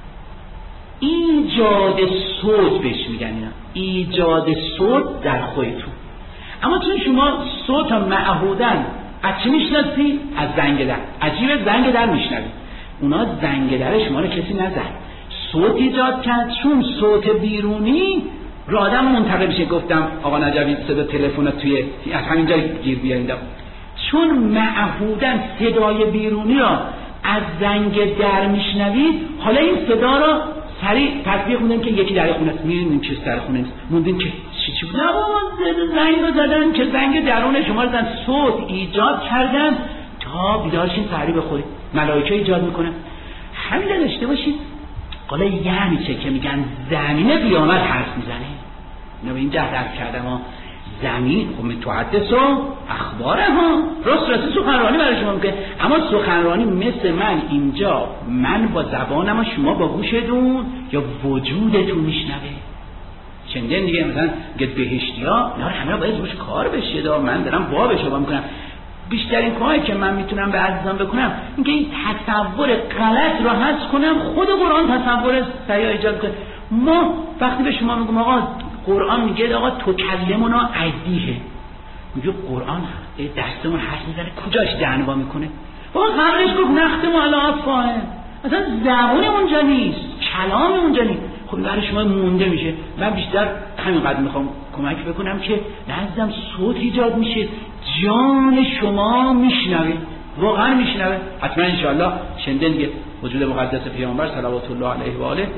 ایجاد صوت بهش میگن اینا، ایجاد صوت در خودتون. اما چون شما صوت معهودن از چی میشناسی؟ از زنگ در. عجیبه زنگ در میشنوید، اونا زنگ در شما رو کسی نزد، صوت ایجاد کرد. چون صوت بیرونی را آدم منتقل میشه. گفتم آقا نجوی صدا تلفن توی از همینجا گیر بیارید. چون معهودن صدای بیرونی را از زنگ در میشنوید، حالا این صدا را سریع تطبیق میدن که یکی در خونه است، میرین چیز در خونه است، موندین که چی چی بود، نه زنگ رو زدن که زنگ درون شما رو زدن، صوت ایجاد کردن تا بیدارشین سریع بخورید. ملائکه ایجاد میکنن. همین رو داشته باشید. حالا یعنی چه که میگن زمین قیامت حرف میزنه؟ اینو به این جهت درک کردم ها. زمین خب تحدث و اخباره ها، راست راست سخنرانی برای شما میکنه، اما سخنرانی مثل من اینجا، من با زبانم و شما با گوشتون یا وجودتون میشنوه. چندین دیگه مثلا گفت بهشتی ها اینا همه باید روش کار بشه دا، من دارم بابش رو میکنم. بیشترین کاری که من میتونم به عزیزان بکنم اینکه این تصور غلط رو حذف کنم. خود قرآن تصور صحیح ایجاد کنه. ما وقتی به شما میگم آقا قرآن میگه آقا تو کلمونا عیدیه، میگه قرآن دستمون حرف میزنه، کجاش دهنوا میکنه؟ آقا قبلش گفت نختم علی افواههم، اصلا زبان اونجا نیست، کلام اونجا نیست. خب برای شما مونده میشه. من بیشتر همینقدر میخوام کمک بکنم که نزدم صوت ایجاد میشه، جان شما میشنوه، واقعا میشنوه. حتما انشاءالله شنیدین دیگه وجود مقدس پیامبر صلوات الله علیه و آله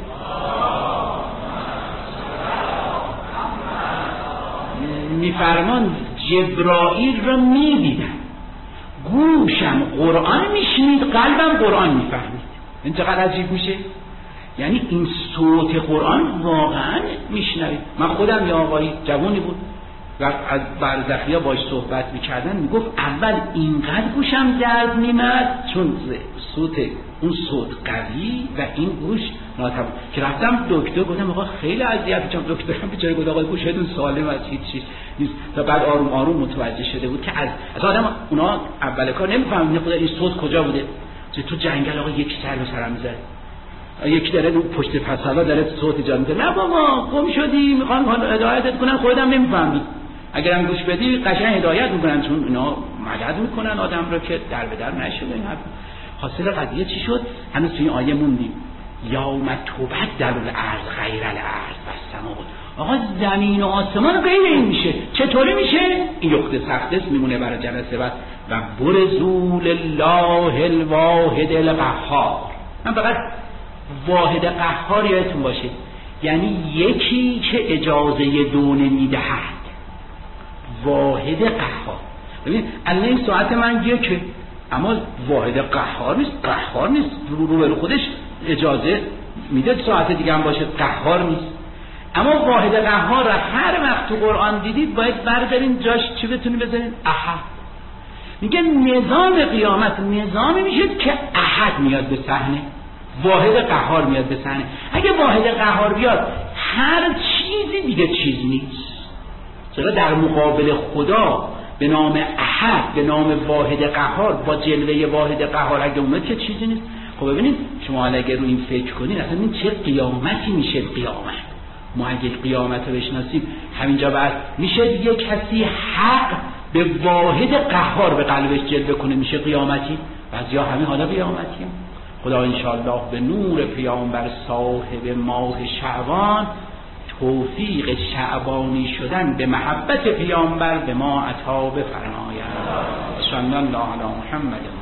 میفرمان جبرائیل را میدیدم، گوشم قرآن میشنید، قلبم قرآن میفهمید. این چقدر عجیب میشه. یعنی این صوت قرآن واقعا میشنوید. من خودم یه آقایی جوانی بود و از برزخی ها باش صحبت میکردن، میگفت اول اینقدر گوشم درد میمد چون صوت اون صوت قوی و این گوش ناتوان، که رفتم دکتر گفتم آقا خیلی اذیت میشم، دکترم بیچاره گفت آقا گوشتون سالم از هیچ چیز نیست. تا بعد آروم آروم متوجه شده بود که از از آدم اونا اول کار نمیفهمن خدا این صوت کجا بوده. چه تو جنگل آقا یکی سر به سرم میذاره، یکی داره رو پشت پسلا داره صوت ایجاد میکنه، نه بابا گم شدی میخوان هدایتت کنن، خودت هم نمیفهمی. اگرم گوش بدی قشنگ هدایت میکنن، چون اینا مدد میکنن آدم رو که در به در نشه. این حرف حاصل قضیه چی شد؟ هنوز توی این آیه موندیم. یوم تبدل الارض غیر الارض و السماء. آقا زمین و آسمان غیر این میشه. چطوری میشه؟ این یخت سختس میمونه برای جلسه بعد. و برزول الله الواحد القهار. من فقط واحد قهار یادتون باشه، یعنی یکی که اجازه دو نمیدهد. واحد قهار. ببین الان این ساعت من یکه، اما واحد قهار نیست، قهار نیست، رو رو به خودش اجازه میده ساعت دیگه هم باشه، قهار نیست. اما واحد قهار را هر وقت تو قرآن دیدید باید بردارین جاش چی بتونی بذارین؟ احد. میگه نظام قیامت نظامی میشه که احد میاد به صحنه، واحد قهار میاد به صحنه. اگه واحد قهار بیاد هر چیزی دیگه چیز نیست. چرا در مقابل خدا به نام احد، به نام واحد قهار، با جلوه واحد قهار اگه اومد که چیزی نیست. خب ببینید شما اگه رو این فکر کنید اصلا این چه قیامتی میشه قیامت. ما اگه قیامت رو بشناسیم همینجا بعد میشه یه کسی حق به واحد قهار به قلبش جلوه کنه میشه قیامتی. بعضیا همین حالا قیامتی هم. خدا انشاءالله به نور پیامبر صاحب ماه شعبان توفیق شعبانی شدن به محبت پیامبر به ما عطا بفرماید. صلی الله علی محمد.